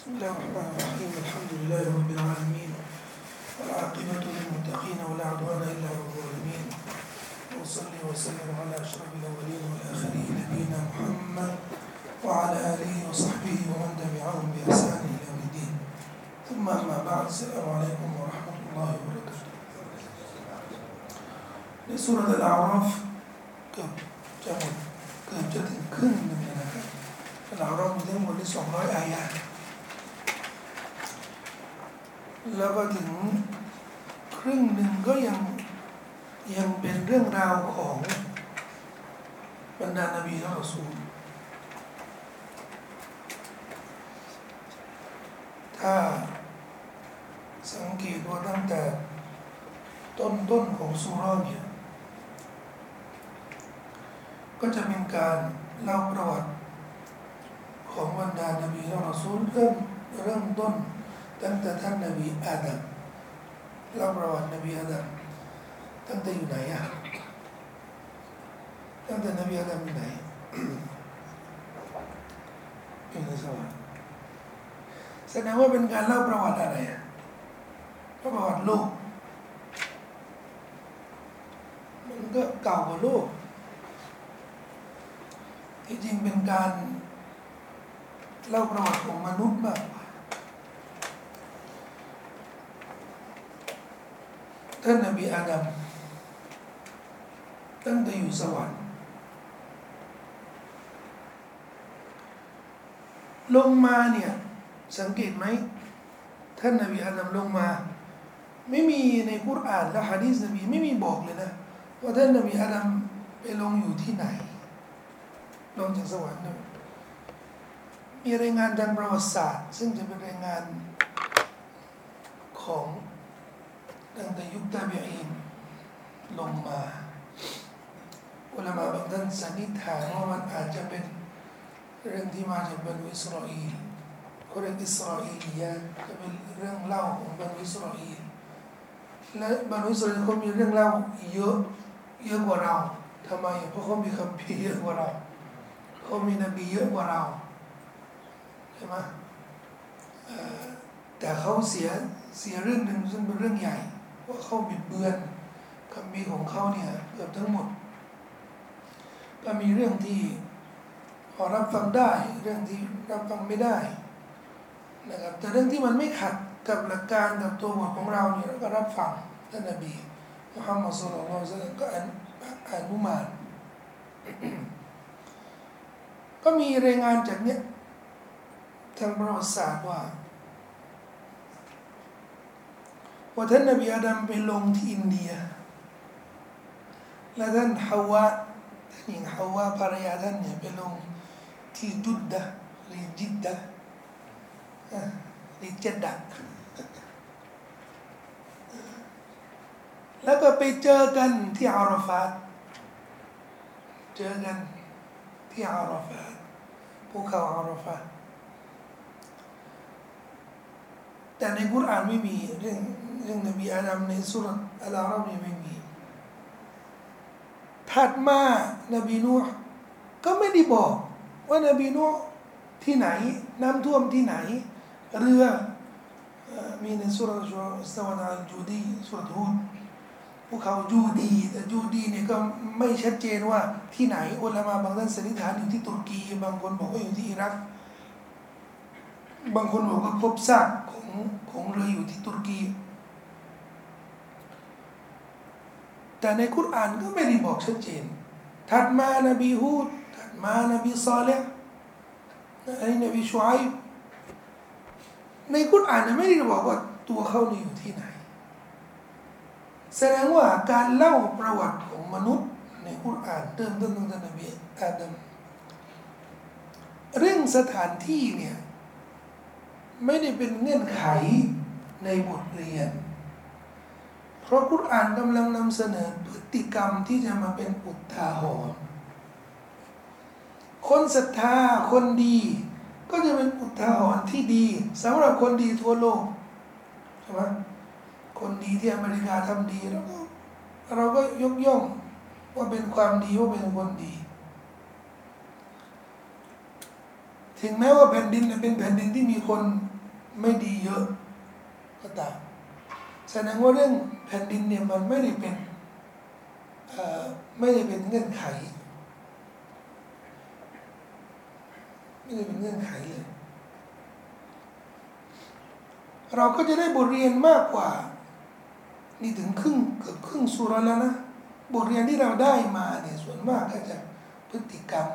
بسم الله الرحمن الرحيم الحمد لله رب العالمين والعاقبة للمتقين ولا عدوان إلا على الظالمين وصلي وسلم على أشرف الأولين والآخرين نبينا محمد وعلى آله وصحبه ومن تبعهم بإحسان إلى يوم الدين ثم أما بعد السلام عليكم ورحمة الله وبركاته ในซูเราะห์อัลอาราฟเกือบจะถึงครึ่งหนึ่งนะครับอัลอาราฟมีทั้งหมด200 อายะห์แล้วก็ถึงครึ่งหนึ่งก็ยังเป็นเรื่องราวของบรรดานบีและรอซูลถ้าสังเกตว่าตั้งแต่ต้นของซูเราะห์เนี่ยก็จะเป็นการเล่าประวัติของบรรดานบีและรอซูลเริ่มต้นตั้งแต่ท่านนบีอาดัมเล่าประวัตินบีอาดัมตั้งแต่อยู่ไหนอะตั้งแต่นบีอาดัมอยู่ไหนอยู่ในสวรรค์แสดงว่าเป็นการเล่าประวัติอะไรอะเล่าประวัติโลกมันก็เก่ากว่าโลกที่จริงเป็นการเล่าประวัติของมนุษย์มากกว่าท่านนบีอาดัมตั้งแต่อยู่สวรรค์ลงมาเนี่ยสังเกตไหมท่านนบีอาดัมลงมาไม่มีในกุรอานและหะดีษนบีไม่มีบอกเลยนะว่าท่านนบีอาดัมไปลงอยู่ที่ไหนลงจากสวรรค์มีรายงานทางประวัติศาสตร์ซึ่งจะเป็นรายงานของตั้งแต่ยุคตาบีอีนลงมาอุลามะบางท่านสันนิษฐานว่ามันอาจจะเป็นเรื่องที่มาจากบรรดาอิสราเอลเขาเรียกอิสราเอลียะจะเป็นเรื่องเล่าของบรรดาอิสราเอลและบรรดาอิสราเอลเขามีเรื่องเล่าเยอะกว่าเราทำไมเพราะเขามีคัมภีร์เยอะกว่าเราเขามีนบีเยอะกว่าเราใช่ไหมแต่เขาเสียเรื่องหนึ่งซึ่งเป็นเรื่องใหญ่ว่าเขาบิดเบือนคัมภีร์ของเขาเนี่ยเกือบทั้งหมดก็มีเรื่องที่พอรับฟังได้เรื่องที่รับฟังไม่ได้นะครับแต่เรื่องที่มันไม่ขัดกับหลักการกับตัวบทของเราเนี่ยเราก็รับฟังท่านนบีมุฮัมมัดศ็อลลัลลอฮุอะลัยฮิวะซัลลัมก็อนุมานก็มีรายงานจากเนี้ยทางประวัติศาสตร์ว่าท่านนบีอาดัมไปลงที่อินเดียและท่านฮาวาท่านหญิงฮาวาภรรยาท่านเนี่ยไปลงที่จุดดะหรือจิดดะหรือเจดดะแล้วก็ไปเจอกันที่อาราฟาตเจอกันที่อาราฟาตภูเขาอาราฟาตแต่ในกุรอานไม่มีเรื่องนบีอาดัมในสุรอัลอาราฟไม่มีถัดมานบีนูห์ก็ไม่ได้บอกว่านบีนูห์ที่ไหนน้ำท่วมที่ไหนเรือมีในสุรอัสตาวะอัลจูดีสุรฮูดภูเขาจูดีแต่จูดีเนี่ยก็ไม่ชัดเจนว่าที่ไหนอุลามะบางท่านสันนิษฐานอยู่ที่ตุรกีบางคนบอกว่าอยู่ที่อิรักบางคนบอกว่าพบซากของเรืออยู่ที่ตุรกีแต่ในกุรอานก็ไม่ได้บอกชัดเจนถัดมานบีฮูดถัดมานบีซอลิห์นบีชูอัยบในกุรอานไม่ได้บอกว่าตัวเขาอยู่ที่ไหนแสดงว่าการเล่าประวัติของมนุษย์ในกุรอานเริ่มต้นตั้งแต่นบีอาดัมเรื่องสถานที่เนี่ยไม่ได้เป็นเงื่อนไขในบทเรียนเพราะกุรอานกำลังนำเสนอพฤติกรรมที่จะมาเป็นอุทาหรณ์คนศรัทธาคนดีก็จะเป็นอุทาหรณ์ที่ดีสำหรับคนดีทั่วโลกใช่ไหมคนดีที่อเมริกาทำดีเราก็ยกย่องว่าเป็นความดีว่าเป็นคนดีทถึงแม้ว่าแผ่นดินเป็นแผ่นดินที่มีคนไม่ดีเยอะก็ตามแสดงว่าเรื่องแผ่นดินเนี่ยมันไม่ได้เป็นไม่ได้เป็นเงื่อนไขไม่ได้เป็นเงื่อนไขเลยเราก็จะได้บทเรียนมากกว่านี่ถึงเกือบครึ่งสุราแล้วนะบทเรียนที่เราได้มาเนี่ยส่วนมากก็จะพฤติกรรม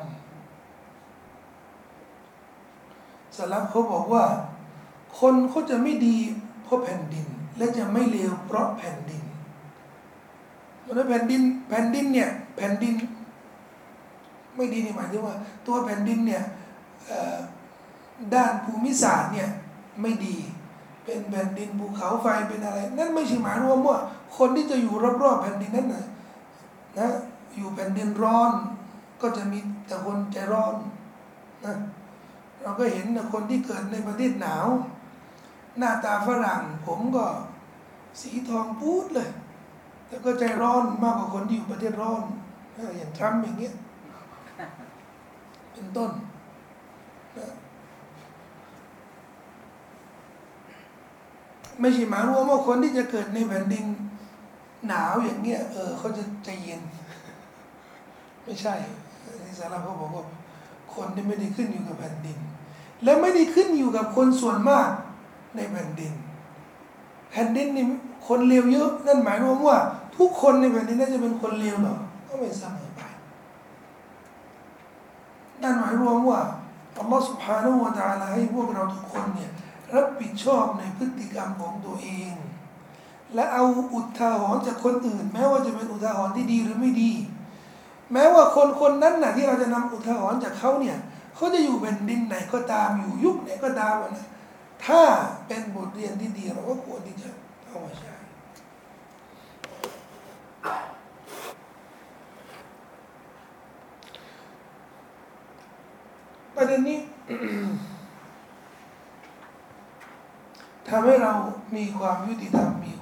สลับเขาบอกว่าคนเขาจะไม่ดีเพราะแผ่นดินและจะไม่เลวเพราะแผ่นดินเพราะแผ่นดินเนี่ยแผ่นดินไม่ดีนี่หมายถึงว่าตัวแผ่นดินเนี่ยด้านภูมิศาสตร์เนี่ยไม่ดีเป็นแผ่นดินภูเขาไฟเป็นอะไรนั่นไม่ใช่หมายรวมว่าคนที่จะอยู่รอบๆแผ่นดินนั้นนะอยู่แผ่นดินร้อนก็จะมีแต่คนใจร้อนนะเราก็เห็นคนที่เกิดในประเทศหนาวหน้าตาฝรั่งผมก็สีทองพูดเลยแต่ก็ใจร้อนมากกว่าคนที่อยู่ประเทศร้อนอย่างทรัมป์อย่างเงี้ยเป็นต้นไม่ใช่หมายรวมว่าคนที่จะเกิดในแผ่นดินหนาวอย่างเงี้ยเขาจะใจเย็นไม่ใช่ที่สาระเขาบอกว่าคนที่ไม่ได้ขึ้นอยู่กับแผ่นดินและไม่ได้ขึ้นอยู่กับคนส่วนมากในแผ่นดินแผ่นดินนี่คนเลวเยอะนั่นหมายรวมว่าทุกคนในแผ่นดินน่าจะเป็นคนเลวหรอก็ไม่เสมอไปนั่นหมายรวมว่าอัลลอฮฺ سبحانه และ تعالى ให้พวกเราทุกคนเนี่ยรับผิดชอบในพฤติกรรมของตัวเองและเอาอุทาหรณ์จากคนอื่นแม้ว่าจะเป็นอุทาหรณ์ที่ดีหรือไม่ดีแม้ว่าคนนั้นน่ะที่เราจะนำอุทาหรณ์จากเขาเนี่ยเขาจะอยู่แผ่นดินไหนก็ตามอยู่ยุคไหนก็ตามนะถ้าเป็นบทเรียนที่ดีเราก็ควรที่จะเอามาใช้ประเด็นนี้ ทำให้เรามีความยุติธรรมมี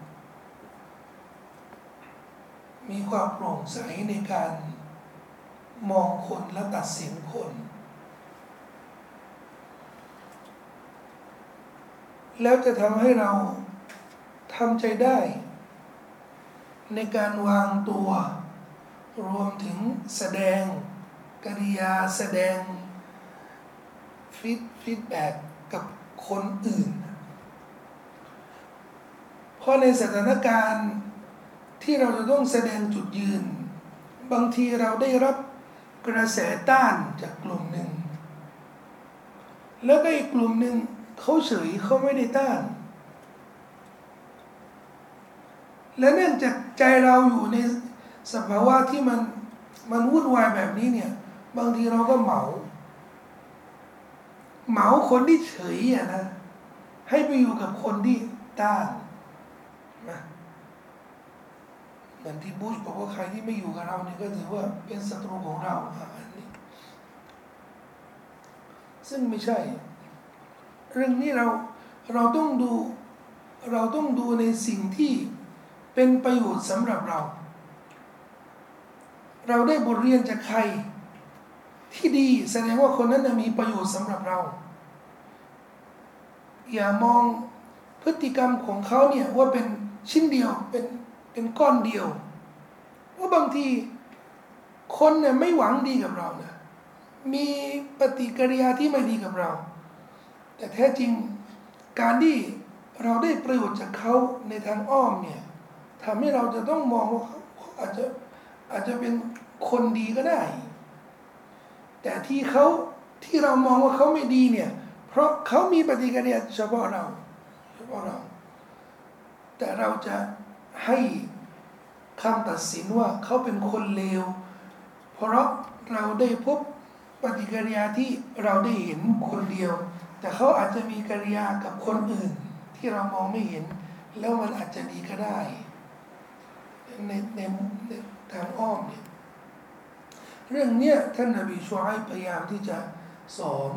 ความโปร่งใสในการมองคนและตัดสินคนแล้วจะทำให้เราทำใจได้ในการวางตัวรวมถึงแสดงกริยาแสดงฟีดแบ็กกับคนอื่นเพราะในสถานการณ์ที่เราจะต้องแสดงจุดยืนบางทีเราได้รับกระแสต้านจากกลุ่มหนึ่งแล้วก็อีกกลุ่มหนึ่งเขาเฉยเขาไม่ได้ต้านและเนื่องจากใจเราอยู่ในสภาวะที่มันวุ่นวายแบบนี้เนี่ยบางทีเราก็เหมาคนที่เฉยนะให้ไปอยู่กับคนที่ต้านนะเหมือนที่บูชบอกว่าใครที่ไม่อยู่กับเราเนี่ยก็ถือว่าเป็นศัตรูของเราอันนี้ซึ่งไม่ใช่เรื่องนี้เราต้องดูในสิ่งที่เป็นประโยชน์สำหรับเราได้บทเรียนจากใครที่ดีแสดงว่าคนนั้นมีประโยชน์สำหรับเราอย่ามองพฤติกรรมของเขาเนี่ยว่าเป็นชิ้นเดียวเป็นก้อนเดียวเพราะบางทีคนเนี่ยไม่หวังดีกับเรานะมีปฏิกิริยาที่ไม่ดีกับเราแต่แท้จริงการที่เราได้ประโยชน์จากเขาในทางอ้อมเนี่ยทำให้เราจะต้องมองว่าเขาอาจจะเป็นคนดีก็ได้แต่ที่เรามองว่าเขาไม่ดีเนี่ยเพราะเขามีปฏิกิริยาเฉพาะเราแต่เราจะให้คำตัดสินว่าเขาเป็นคนเลวเพราะเราได้พบปฏิกิริยาที่เราได้เห็นคนเดียวแต่เขาอาจจะมีกิริยากับคนอื่นที่เรามองไม่เห็นแล้วมันอาจจะดีก็ได้ในทางอ้อมเนี่ยเรื่องเนี้ยท่านนบีชูอัยพยายามที่จะสอน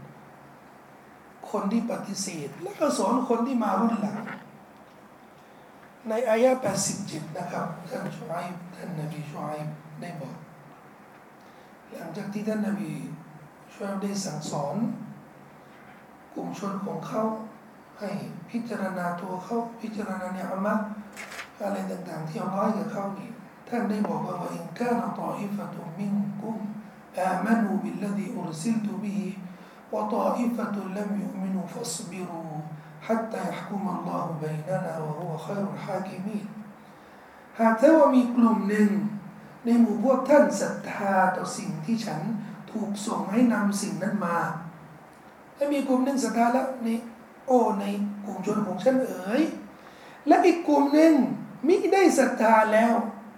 คนที่ปฏิเสธและก็สอนคนที่มารุ่นหลังในอายะห์87นะครับท่านนบีชูอัยได้บอกหลังจากที่ท่านนบีช่วยได้สั่งสอนกลุ่มชนของเขาให้พิจารณาตัวเขาพิจารณาเนี่ยอัลลอฮ์อะไรต่างๆที่อัลลอฮ์ให้กับเขานี่ท่านได้บอกว่าอินกานะฏออิฟะตุมินกุมอามานูบิลลซีอุรซิลตุบิฮิวะฏออิฟะตุลัมยุมินูฟัศบิรูฮัตตายัห์กุมอัลลอฮุบัยนะนะวะฮุวะค็อยรุลฮากิมีนหากแต่ว่ามีกลุ่มหนึ่งในหมู่พวกท่านศรัทธาต่อสิ่งที่ฉันถูกส่งให้นำสิ่งนั้นมาถ้ามีกลุ่มหนึ่งศรัทธาแล้วนี่โอ้ในกลุ่มชนของฉันและอีกกลุ่มหนึ่งมิได้ศรัทธาแล้ว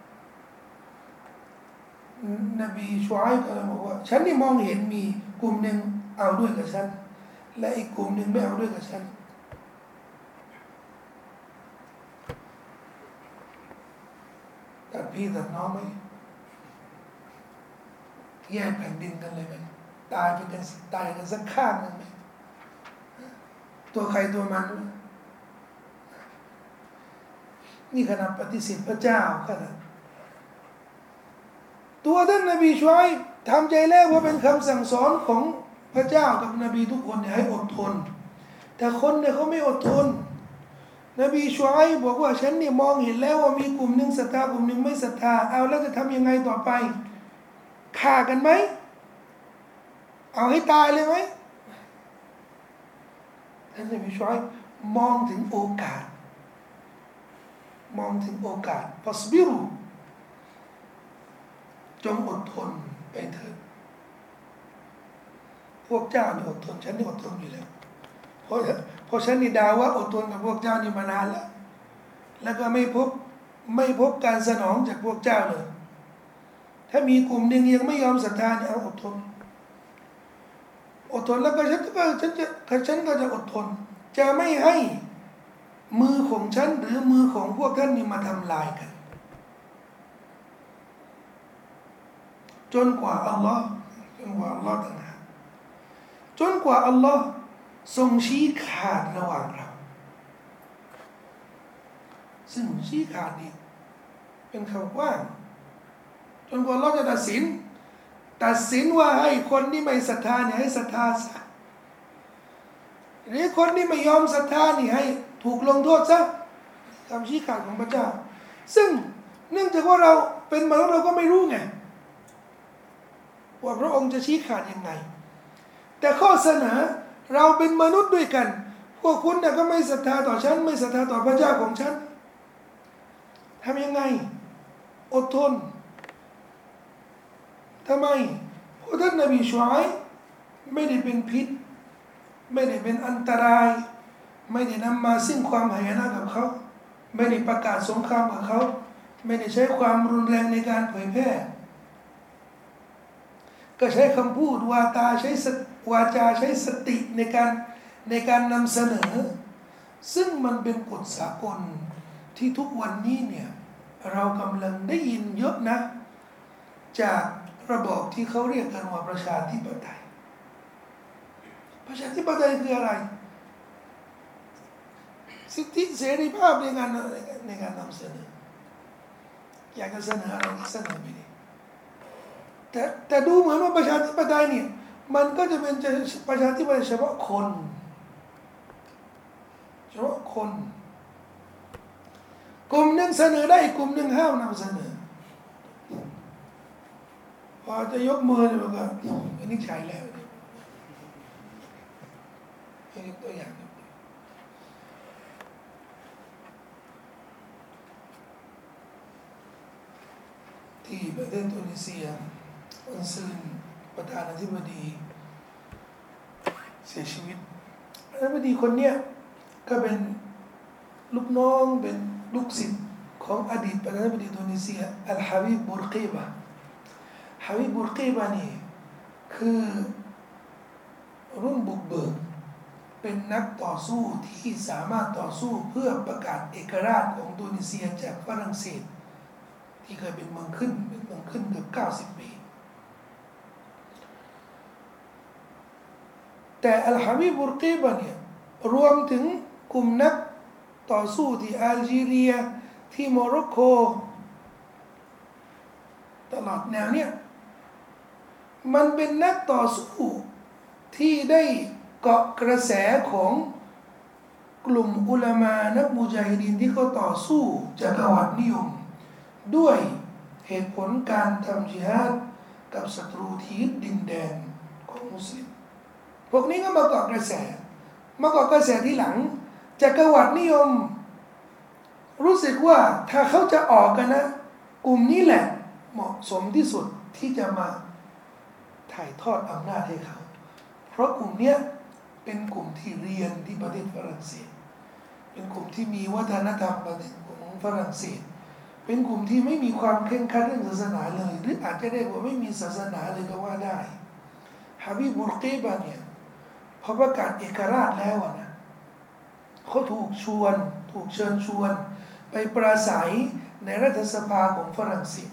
นบีชูอัยบก็เลยบอกว่าฉันนี่มองเห็นมีกลุ่มหนึ่งเอาด้วยกับฉันและอีกกลุ่มหนึ่งไม่เอาด้วยกับฉันตัดพี่ตัดน้องไหมแยกแผ่นดินกันเลยไหมตายกันสักข้างนึงไหมตัวใครตัวมันนี่ขนาดปฏิเสธพระเจ้าขนาดตัวท่านนบีชูอัยบทำใจแล้วว่าเป็นคำสั่งสอนของพระเจ้ากับนบีทุกคนเนี่ยให้อดทนแต่คนเนี่ยเขาไม่อดทนนบีชูอัยบบอกว่าฉันเนี่ยมองเห็นแล้วว่ามีกลุ่มหนึ่งศรัทธากลุ่มหนึ่งไม่ศรัทธาเอาแล้วจะทำยังไงต่อไปฆ่ากันไหมเอาให้ตายเลยไหมท่านนบีชูอัยบมองถึงโอกาสฟัสบิรุจงอดทนไปเถิดพวกเจ้านี่อดทนฉันนี่อดทนอยู่แล้วเพราะฉันนี่ด่าว่าอดทนกับพวกเจ้านี่มานานแล้วก็ไม่พบการสนองจากพวกเจ้าเลยถ้ามีกลุ่มหนึ่งยังไม่ยอมศรัทธาเนี่ยเอาอดทนแล้วก็ฉันก็จะอดทนจะไม่ให้มือของฉันหรือมือของพวกท่านนี่มาทำลายกันจนกว่าอัลลอฮ์ต่างหากจนกว่าอัลลอฮ์ทรงชี้ขาดระหว่างเราซึ่งชี้ขาดนี่เป็นคำกว้างจนกว่าอัลลอฮ์จะตัดสินว่าให้คนที่ไม่ศรัทธาเนี่ยให้ศรัทธาซะหรือคนที่ไม่ยอมศรัทธานี่ให้ถูกลงโทษซะคำชี้ขาดของพระเจ้าซึ่งเนื่องจากว่าเราเป็นมนุษย์เราก็ไม่รู้ไงว่าพระองค์จะชี้ขาดยังไงแต่ข้อเสนอเราเป็นมนุษย์ด้วยกันพวกคุณเนี่ยก็ไม่ศรัทธาต่อฉันไม่ศรัทธาต่อพระเจ้าของฉันทำยังไงอดทนทำไมเพราะท่านนบีชูอัยบไม่ได้เป็นพิษไม่ได้เป็นอันตรายไม่ได้นำมาซึ่งความหายนะกับเขาไม่ได้ประกาศสงครามกับเขาไม่ได้ใช้ความรุนแรงในการเผยแพร่ก็ใช้คำพูดวาจาใช้สติในการนำเสนอซึ่งมันเป็นกฎสากลที่ทุกวันนี้เนี่ยเรากำลังได้ยินเยอะนะจากระบอบที่เขาเรียกกันว่าประชาธิปไตยคืออะไรสิทธิเสรีภาพในการนำเสนออยากจะเสนออะไรเสนอไปดิแต่ดูเหมือนว่าประชาธิปไตยเนี่ยมันก็จะเป็นประชาธิปไตยเฉพาะคนกลุ่มหนึ่งเสนอได้กลุ่มหนึ่งห้ามนำเสนอพอจะยกมือเนี่ยมันก็อันนี้ใช้แล้วนี่ตัวอย่างที่ประเทศตุนิเซียวันซืนประธานาธิบดีเสียชีวิตประธานาธิบดีคนเนี้ยก็เป็นลูกน้องเป็นลูกศิษย์ของอดีตประธานาธิบดีตุนิเซียอัลฮาบิบบูรกีบะนี่คือรุ่นบุกเบิกเป็นนักต่อสู้ที่สามารถต่อสู้เพื่อประกาศเอกราชของตุนิเซียจากฝรั่งเศสที่เคยเป็นเมืองขึ้นเกือบ90 ปีแต่อัลฮาบิบบุรกีบะเนี่ยรวมถึงกลุ่มนักต่อสู้ที่อัลจีเรียที่โมร็อกโกตลอดแนวเนี่ยมันเป็นนักต่อสู้ที่ได้เกาะกระแสของกลุ่มอุลามานักมุญาฮิดีนที่เขาต่อสู้จักรวรรดินิยมด้วยเหตุผลการทำญิฮาดกับศัตรูที่ยึดดินแดนของมุสลิมพวกนี้ก็มาเกาะกระแสที่หลังจักรวรรดินิยมรู้สึกว่าถ้าเขาจะออกกันนะกลุ่มนี้แหละเหมาะสมที่สุดที่จะมาถ่ายทอดอำนาจให้เขาเพราะกลุ่มเนี้ยเป็นกลุ่มที่เรียนที่ประเทศฝรั่งเศสเป็นกลุ่มที่มีวัฒนธรรมประเทศของฝรั่งเศสเป็นกลุ่มที่ไม่มีความเคร่งครัดเรื่องศาสนาเลยหรืออาจจะได้ว่าไม่มีศาสนาเลยก็ว่าได้ฮาบิบุรกีบะเนี่ยพอประกาศเอกราชแล้วนะเขาถูกเชิญชวนไปปราศัยในรัฐสภาของฝรั่งเศส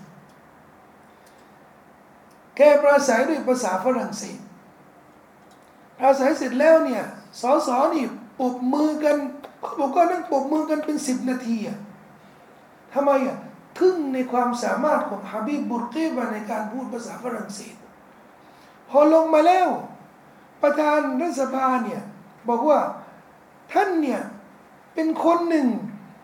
แกปราศัยด้วยภาษาฝรั่งเศสปราศัยเสร็จแล้วเนี่ยสสนี่ปรบมือกันเขาบอกว่านั่งปรบมือกันเป็น10 นาทีอ่ะทำไมอ่ะทึ่งในความสามารถของฮาบิบบุรกีบะในการพูดภาษาฝรั่งเศสพอลงมาแล้วประธานรัฐสภาเนี่ยบอกว่าท่านเนี่ยเป็นคนหนึ่ง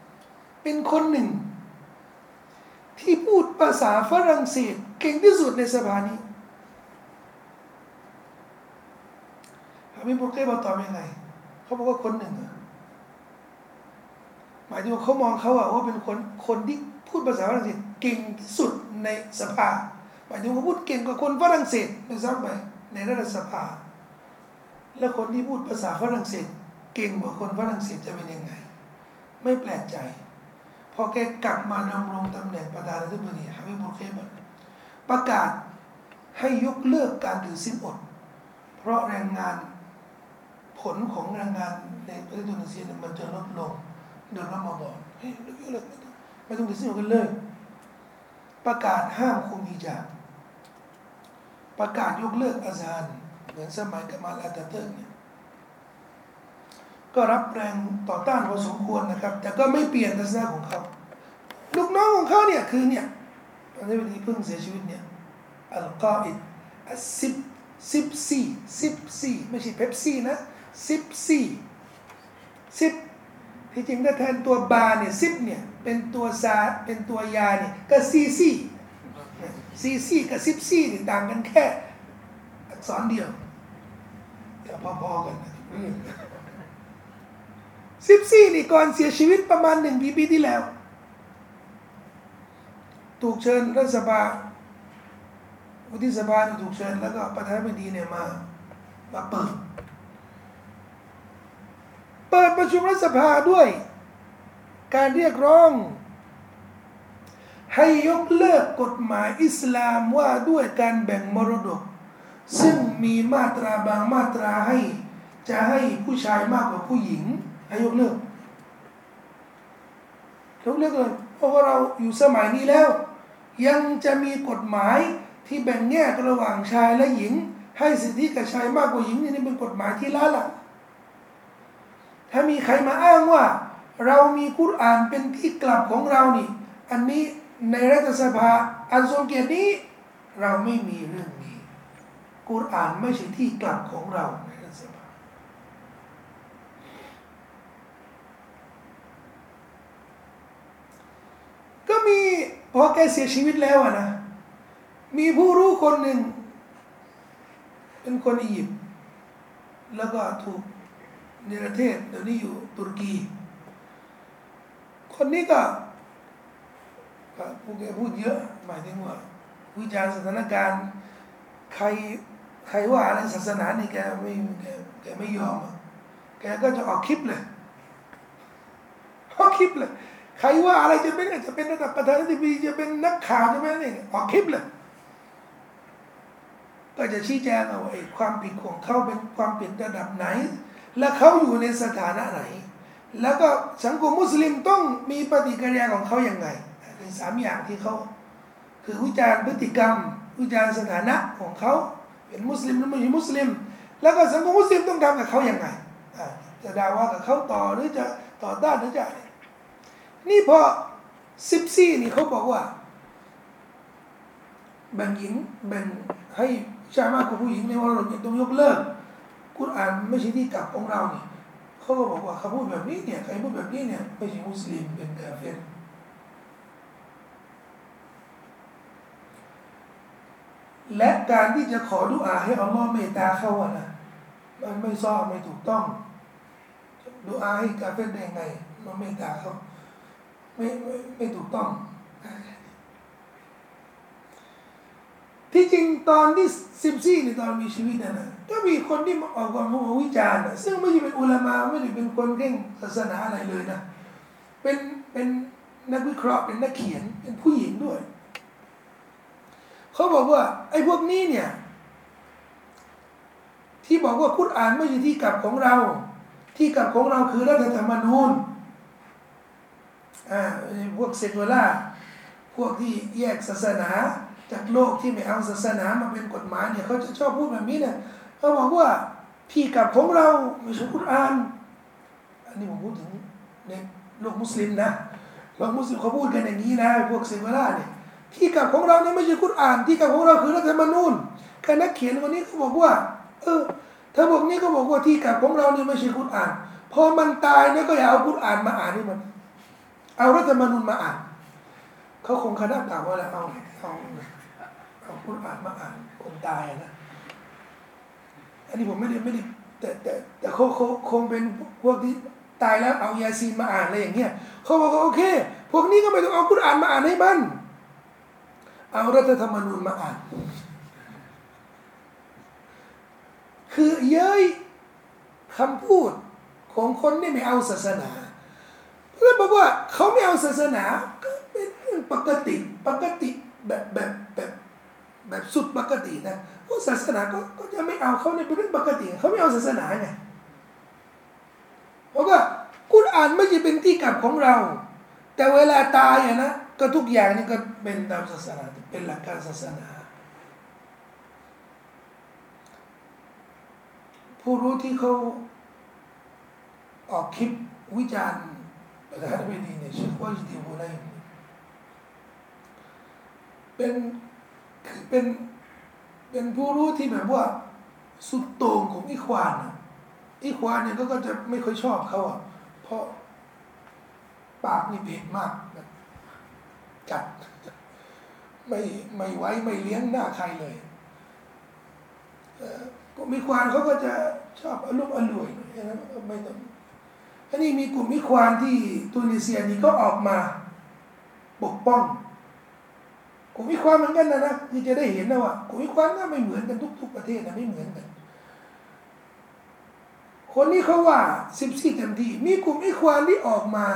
ที่พูดภาษาฝรั่งเศสเก่งที่สุดในสภานี้ฮาบิบบุรกีบะตอบยังไงเขาบอกว่าคนหนึ่งหมายถึงว่าเขามองเขาว่าเป็นคนที่พูดภาษาฝรั่งเศสเก่งที่สุดในสภาหมายถึงว่าพูดเก่งกว่าคนฝรั่งเศสในซ้ำไปในรัฐสภาแล้วคนที่พูดภาษาฝรั่งเศสเก่งกว่าคนฝรั่งเศสจะเป็นยังไงไม่แปลกใจพอแกกลับมาดำรงตำแหน่งประธานาธิบดีฮาบิบบุรกีบะประกาศให้ยกเลิกการถือศีลอดเพราะแรงงานผลของแรงงานในประเทศตุนิเซียมันจะลดลงเดือนรอมฎอนยกเลิกไม่ต้องถือศีลอดกันเลยประกาศห้ามคุมฮิญาบประกาศยกเลิกอาซานเหมือนสมัยกะมาลอาตาเติร์กเนี่ยก็รับแรงต่อต้านพอสมควรนะครับแต่ก็ไม่เปลี่ยนทัศนะของเขาลูกน้องของเขาเนี่ยคือเนี่ยตอนนี้วันนี้เพิ่งเสียชีวิตเนี่ยอัลกออิด14ไม่ใช่เป๊ปซี่นะ10ที่จริงถ้าแทนตัวบาเนี่ย10เนี่ยเป็นตัวซาเป็นตัวยาเนี่ยก็ซีกับ14นี่ต่างกันแค่อักษรเดียวแต่พอๆกันนะ14นี่ก่อนเสียชีวิตประมาณ1 ปีที่แล้วถูกเชิญรัฐสภาวุฒิสภาถูกเชิญแล้วก็ประธานาธิบดีเนี่ยมาเปิดประชุมรัฐสภาด้วยการเรียกร้องให้ยกเลิกกฎหมายอิสลามว่าด้วยการแบ่งมรดกซึ่งมีมาตราบางมาตราจะให้ผู้ชายมากกว่าผู้หญิงให้ยกเลิกเลยเพราะว่าเราอยู่สมัยนี้แล้วยังจะมีกฎหมายที่แบ่งแยกระหว่างชายและหญิงให้สิทธิกับชายมากกว่าหญิงนี่เป็นกฎหมายที่ล้าหลังถ้ามีใครมาอ้างว่าเรามีกุรอานเป็นที่กลับของเรานี่อันนี้ในรัฐสภาอันทรงเกียรตินี้เราไม่มีเรื่องนี้กุรอานไม่ใช่ที่กลับของเราในรัฐสภาก็มีพอแกเสียชีวิตแล้วนะมีผู้รู้คนหนึ่งเป็นคนอียิปต์แล้วก็ถูกในประเทศเดี๋ยวนี้อยู่ตุรกีคนนี้ก็พูดเยอะหมายถึงว่าวิจารณ์สถานการณ์ใครว่าอะไรศาสนานี่แกไม่ยอมแกก็จะออกคลิปเลยใครว่าอะไรจะเป็นระดับประธานาธิบดีจะเป็นนักข่าวจะเป็นอะไรออกคลิปเลยก็จะชี้แจงเอาไอ้ความผิดของเขาเป็นความผิดระดับไหนและเขาอยู่ในสถานะไหนแล้วก็สังคมมุสลิมต้องมีปฏิกิริยาของเขาอย่างไรเป็น3 อย่างที่เขาคือวิจารณ์พฤติกรรมวิจารณ์สถานะของเขาเป็นมุสลิมหรือไม่ใช่มุสลิมแล้วก็สังคมมุสลิมต้องทำกับเขาอย่างไรจะด่าว่ากับเขาต่อหรือจะต่อต้านหรือจะนี่พอ14นี่เขาบอกว่าแบ่งหญิงแบ่งให้ชายมากกว่าผู้หญิงในมรดกเนี่ยต้องยกเลิกกุรอานไม่ใช่ที่กลับของเราเนี่ยเขาก็บอกว่าเขาพูดแบบนี้เนี่ยใครพูดแบบนี้เนี่ยไม่ใช่มุสลิมเป็นกาเฟรและการที่จะขอดุอาให้อัลลอฮ์เมตตาเขาอะนะมันไม่ชอบไม่ถูกต้องดุอาให้กาเฟรได้ไงมันเมตตาเขาไม่ถูกต้องที่จริงตอนที่14ในตอนมีชีวิตนะก็มีคนที่มาออกความวิจารณ์ซึ่งไม่ใช่เป็นอุลามะไม่ได้เป็นคนเก่งศาสนาอะไรเลยนะเป็นนักวิเคราะห์เป็นนักเขียนเป็นผู้หญิงด้วยเขาบอกว่าไอ้พวกนี้เนี่ยที่บอกว่ากุรอานไม่ใช่ที่กลับของเราที่กลับของเราคือรัฐธรรมนูญพวกเซกูล่าพวกที่แยกศาสนาจากโลกที่ไม่เอาศาสนามาเป็นกฎหมายเนี่ยเขาจะชอบพูดแบบนี้เนี่ยเขาบอกว่าที่กลับของเราไม่ใช่กุรอานอันนี้ผมพูดถึงในโลกมุสลิมนะโลกมุสลิมเขาพูดกันอย่างนี้นะพวกเซกูล่าเนี่ยที่กลับของเราเนี่ยไม่ใช่กุรอานที่กลับของเราคือรัฐธรรมนูญการนักเขียนคนนี้เขาบอกว่าถ้าพวกนี้ก็บอกว่าที่กลับของเราเนี่ยไม่ใช่กุรอานพอมันตายเนี่ยก็อย่าเอากุรอานมาอ่านให้มันเอารัฐธรรมนูญมาอ่านเขาคงคณะกล่าวว่าอะไรเอากุรอานมาอ่านคนตายนะอันนี้ผมไม่ได้แต่เขาคงเป็นพวกที่ตายแล้วเอายาซีนมาอ่านอะไรอย่างเงี้ยเขาบอกว่าโอเคพวกนี้ก็ไม่ต้องเอากุรอานมาอ่านให้มันเอารัฐธรรมนูญมาอ่านคือเย้ยคำพูดของคนที่ไม่เอาศาสนาแล้วบอกว่าเขาไม่เอาศาสนาก็เป็นเรื่องปกติแบบสุดปกตินะเพราะศาสนาก็จะไม่เอาเขาในเป็นเรื่องปกติเขาไม่เอาศาสนาไงเพราะว่ากุรอานไม่ใช่เป็นที่กลับของเราแต่เวลาตายอะนะก็ทุกอย่างนี่ก็เป็นตามศาสนาเป็นหลักการศาสนาผู้รู้ที่เขาออกคลิปวิจารณ์ประธานาธิบดีเนี่ยชื่อว่าจิติบุไลเป็นผู้รู้ที่แบบว่าสุดโต่งของอิควานเนี่ยก็จะไม่ค่อยชอบเขาอ่ะเพราะปากนี่เผ็ดมากจัดไม่ไว้ไม่เลี้ยงหน้าใครเลยกลุ่มอิควานเขาก็จะชอบอารมณ์อร่วยนะไม่ต้องอันนี้มีกลุ่มอิควานที่ตุนิเซียนี่ก็ออกมาปกป้องกลุ่มอิควานเหมือนกันนะที่จะได้เห็นนะว่ากลุ่มอิควานก็ไม่เหมือนกันทุกประเทศนะไม่เหมือนกันคนนี้เขาว่า14เต็มที่มีกลุ่มอิควานที่ออกมา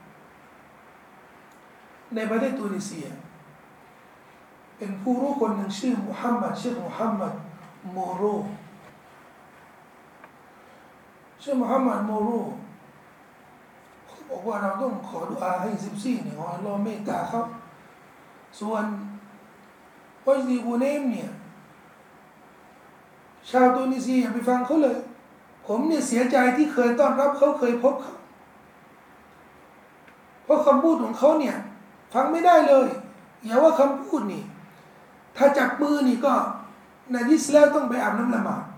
ในประเทศตุนิเซียเป็นผู้รู้คนหนึ่งชื่อมุฮัมมัดเชคมุฮัมมัดโมโรชื่อมุฮัมมัดโมโรเขาบอกว่าเราต้องขอดุอาให้14เนี่ยขออัลเลาะห์เมตตาเขาส่วนวัจดีกูเนมเนี่ยชาวตุนิเซียอย่าไปฟังเขาเลยผมเนี่ยเสียใจที่เคยต้อนรับเขาเคยพบเขาเพราะคำพูดของเขาเนี่ยฟังไม่ได้เลยอย่าว่าคำพูดนี่ถ้าจับมือนี่ก็นาจิสแล้วต้องไปอาบน้ำละหมาด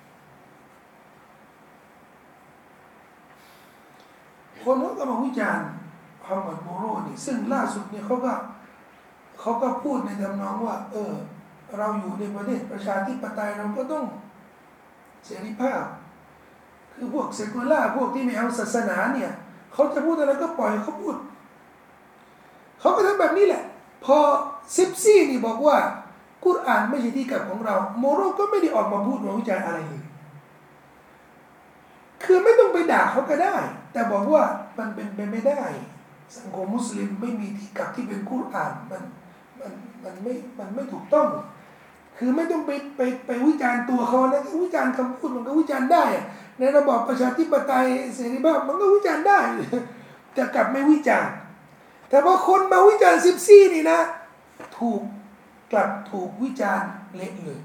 คนเขาก็มาวิจารณ์ฮัมมัดโมโรนี่ซึ่งล่าสุดเนี่ยเขาก็พูดในทำนองว่าเราอยู่ในประเทศประชาธิปไตยเราก็ต้องเสรีภาพคือพวกเซกูล่าพวกที่ไม่เอาศาสนาเนี่ยเขาจะพูดอะไรก็ปล่อยเขาพูดเขาก็ทำแบบนี้แหละพอ14นี่บอกว่ากุรอานไม่ใช่ที่กลับของเราโมโรก็ไม่ได้ออกมาพูดมาวิจารณ์อะไรเลยคือไม่ต้องไปด่าเขาก็ได้แต่บอกว่ามันเป็นไปไม่ได้สังคมมุสลิมไม่มีที่กลับที่เป็นกุรอานมันไม่ถูกต้องคือไม่ต้องไปวิจารณ์ตัวเขานะวิจารณ์คำพูดมันก็วิจารณ์ได้ในระบอบประชาธิปไตยเสรีภาพมันก็วิจารณ์ได้แต่กลับไม่วิจารณ์แต่พอคนมาวิจารณ์14นี่นะกลับถูกวิจารณ์เละเลย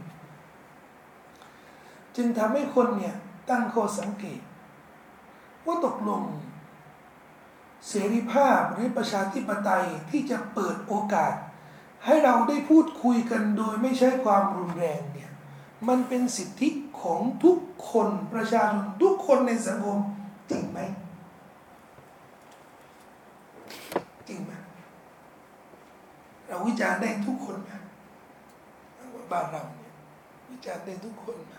จึงทำให้คนเนี่ยตั้งข้อสังเกตว่าตกลงเสรีภาพหรือประชาธิปไตยที่จะเปิดโอกาสให้เราได้พูดคุยกันโดยไม่ใช้ความรุนแรงเนี่ยมันเป็นสิทธิของทุกคนประชาชนทุกคนในสังคมจริงไหมจริงไหมเราวิจารณ์ได้ทุกคนไหมบ้านเราเนี่ยวิจารณ์ได้ทุกคนไหม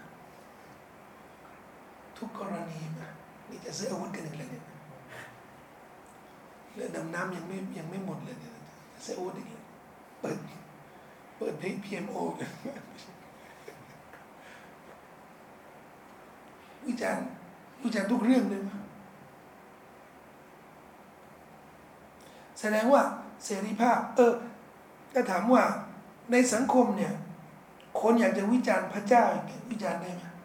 ทุกกรณีไหมนี่จะซื้ออาวุธกันอีกแล้วเนี่ยเรื่องดำน้ำยังไม่หมดเลยเนี่ยซื้ออาวุธอีกแล้วเปิดเพลง PMO วิจารณ์ทุกเรื่องเลยมั้ยแสดงว่าเสรีภาพถ้าถามว่าในสังคมเนี่ยคนอยากจะวิจารณ์พระเจ้าอย่างเงี้ยวิจารณ์ได้ไหม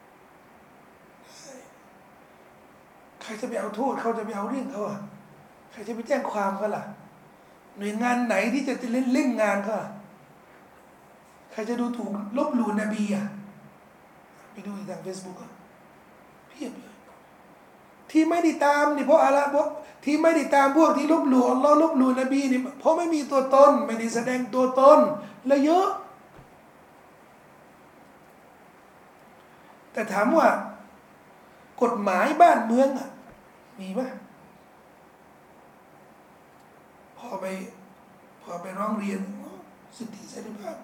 ใครจะไปเอาโทษเขาจะไปเอาเรื่องเขาอ่ะใครจะไปแจ้งความเขาล่ะหน่วยงานไหนที่จะเล่นงานเขาใครจะดูถูกลบหลู่นบีอ่ะไปดูทาง Facebook อ่ะเพียบเลยที่ไม่ได้ตามนี่เพราะอะไรเพราะที่ไม่ได้ตามพวกที่ลบหลู่อัลลอฮ์ลบหลู่นบีนี่เพราะไม่มีตัวตนไม่ได้แสดงตัวตนและเยอะแต่ถามว่ากฎหมายบ้านเมืองอ่ะมีไหมพอไปร้องเรียนสิทธิเสรีภาพ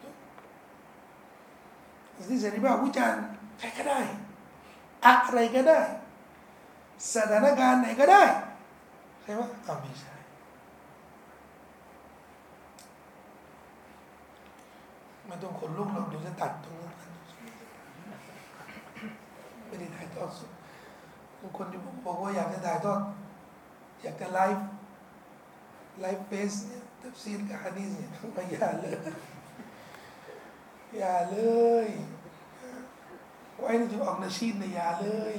สิทธิเสรีภาพวิจารณ์ใครก็ได้อะไรก็ได้สถานการณ์ไหนก็ได้ใช่ไหมไม่ใช่ไม่ต้องขนลุกหรอกเดี๋ยวจะตัดตรงนั้นไม่ได้ถ่ายทอดสดบางคนที่บอกว่าอยากจะถ่ายทอดอยากจะไลฟ์เฟซเนี่ยตัฟซีรกับฮะดีษเนี่ยไม่อย่าเลยไว้นี่จะออกนาชีดในยาเลย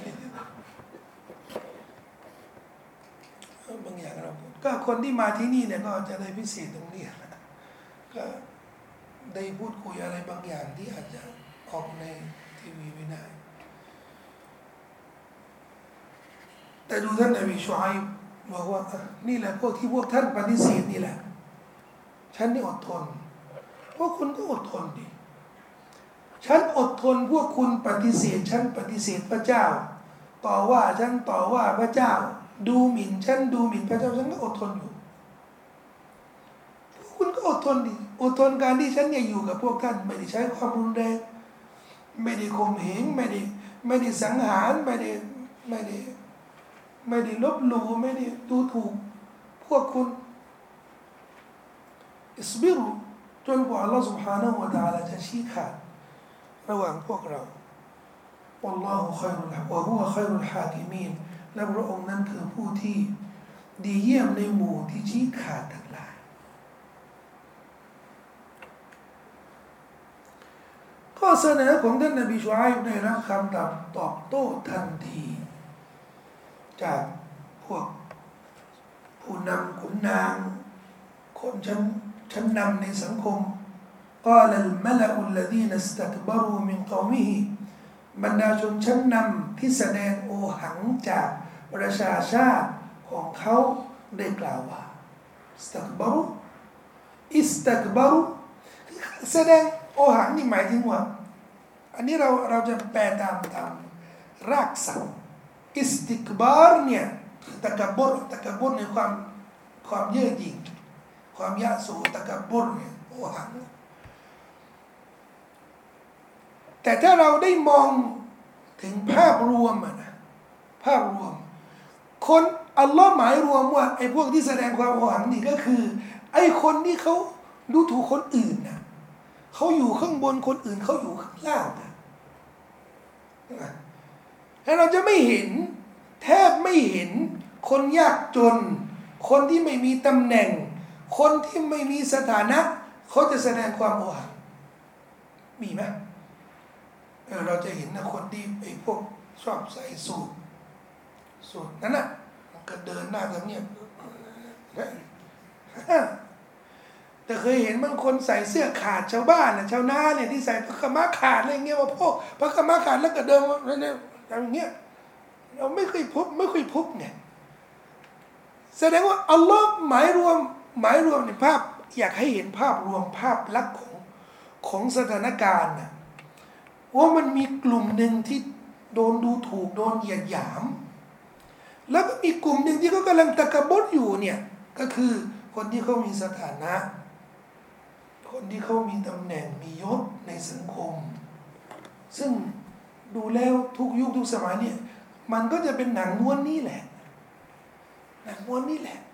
บางอย่างเราก็คนที่มาที่นี่เนี่ยก็จะได้พิเศษตรงนี้นะก็ได้พูดคุยอะไรบางอย่างที่อาจจะออกในทีวีไม่ได้แต่ดูท่านนบีชูอัยบบอกว่านี่แหละพวกที่พวกท่านปฏิเสธนี่แหละฉันนี่อดทนพวกคุณก็อดทนดิฉันอดทนพวกคุณปฏิเสธฉันปฏิเสธพระเจ้าต่อว่าฉันต่อว่าพระเจ้าดูหมิ่นฉันดูหมิ่นพระเจ้าฉันก็อดทนอยู่พวกคุณก็อดทนดิอดทนการที่ฉันเนี่ยอยู่กับพวกท่านไม่ได้ใช้ความรุนแรงไม่ได้ข่มเหงไม่ได้สังหารไม่ได้ลบหลู่ไม่ได้ดูถูกพวกคุณอิสบิรุจนกว่าอัลลอฮฺ سبحانه และ تعالى จะชี้ขาดระหว่างพวกเราวัลลอฮุค็อยรุลฮะวะฮุวะค็อยรุลฮากิมีนและพระองค์นั้นคือผู้ที่ดีเยี่ยมในหมู่ที่ชี้ขาดทั้งหลายข้อเสนอของท่านนบีชูอัยบได้รับคำตอบโต้ทันทีจากพวกผู้นำขุนนางคนชั้นนำในสังคมقال الملأ الذين استكبروا من قومه บรรดาชนชั้นนำที่แสดงโอหังจากประชาชาติของเขาได้กล่าวว่าอิสตักบารุแสดงโอหังนี่หมายถึงว่าอันนี้เราจะแปลตามรากศัพท์อิสติกบาร์เนี่ยตะกบรในความเย่อหยิ่งความยะโสตะกบรเนี่ยโอหังแต่ถ้าเราได้มองถึงภาพรวมนะภาพรวมคนอัลลอฮ์หมายรวมว่าไอ้พวกที่แสดงความโอหังนี่ก็คือไอ้คนที่เขาดูถูกคนอื่นนะเขาอยู่ข้างบนคนอื่นเขาอยู่ข้างล่างนะแล้วเราจะไม่เห็นแทบไม่เห็นคนยากจนคนที่ไม่มีตำแหน่งคนที่ไม่มีสถานะเขาจะแสดงความโอหังมีไหมเราจะเห็นนะคนที่ไอ้พวกชอบใส่สูทนั่นน่ะมันก็เดินหน้าทำเนียบแต่เคยเห็นบางคนใส่เสื้อขาดชาวบ้านชาวนาเนี่ยที่ใส่ผ้าขม้าขาดอะไรเงี้ยว่าพวกผ้าขม้าขาดแล้วก็เดินเนี่ยอย่างเงี้ยเราไม่เคยพบไงแสดงว่าอัลลอฮ์หมายรวมในภาพอยากให้เห็นภาพรวมภาพลักษณ์ของสถานการณ์นะว่ามันมีกลุ่มหนึ่งที่โดนดูถูกโดนเหยียดหยามแล้วก็มีกลุ่มหนึ่งที่เขากำลังตะกบดอยู่เนี่ยก็คือคนที่เขามีสถานะคนที่เขามีตำแหน่งมียศในสังคมซึ่งดูแล้วทุกยุคทุกสมัยเนี่ยมันก็จะเป็นหนังม้วนนี่แหละหนังม้วนนี่แหละ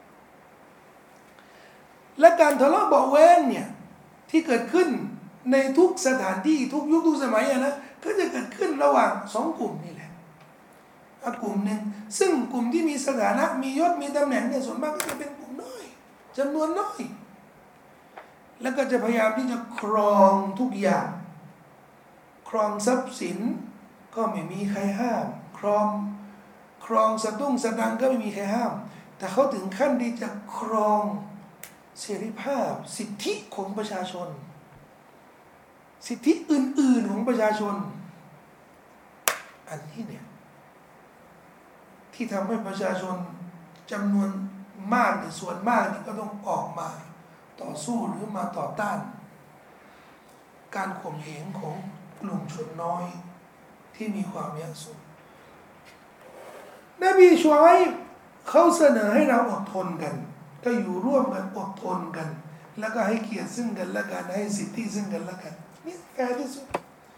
และการทะเลาะเบาะแว้งเนี่ยที่เกิดขึ้นในทุกสถานที่ทุกยุคทุกสมัยนะก็จะเกิดขึ้นระหว่างสองกลุ่มนี่แหละกลุ่มหนึ่งซึ่งกลุ่มที่มีสถานะมียศมีตำแหน่งเนี่ยส่วนมากก็จะเป็นกลุ่มน้อยจำนวนน้อยแล้วก็จะพยายามที่จะครองทุกอย่างครองทรัพย์สินก็ไม่มีใครห้ามครองสตุ้งสตังก็ไม่มีใครห้ามแต่เขาถึงขั้นที่จะครองเสรีภาพสิทธิของประชาชนสิทธิอื่นๆของประชาชนอันนี้เนี่ยที่ทำให้ประชาชนจำนวนมากในส่วนมากนี่ก็ต้องออกมาต่อสู้หรือมาต่อต้านการข่มเหงของกลุ่มชนน้อยที่มีความยากจนนบีชูไอป์เขาเสนอให้เราอดทนกันก็อยู่ร่วมกันอดทนกันแล้วก็ให้เกียรติซึ่งกันและกันให้สิทธิซึ่งกันและกันนี่แฟร์ที่สุด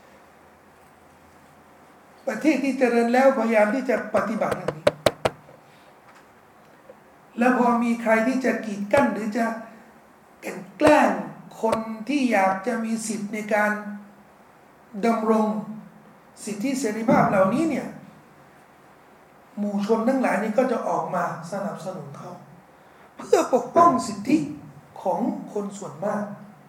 ประเทศที่เจริญแล้วพยายามที่จะปฏิบัติอย่างนี้แล้วพอมีใครที่จะกีดกั้นหรือจะแกล้งคนที่อยากจะมีสิทธิ์ในการดำรงสิทธิเสรีภาพเหล่านี้เนี่ยหมู่ชนทั้งหลายนี้ก็จะออกมาสนับสนุนเขาเพื่อปกป้องสิทธิของคนส่วนมาก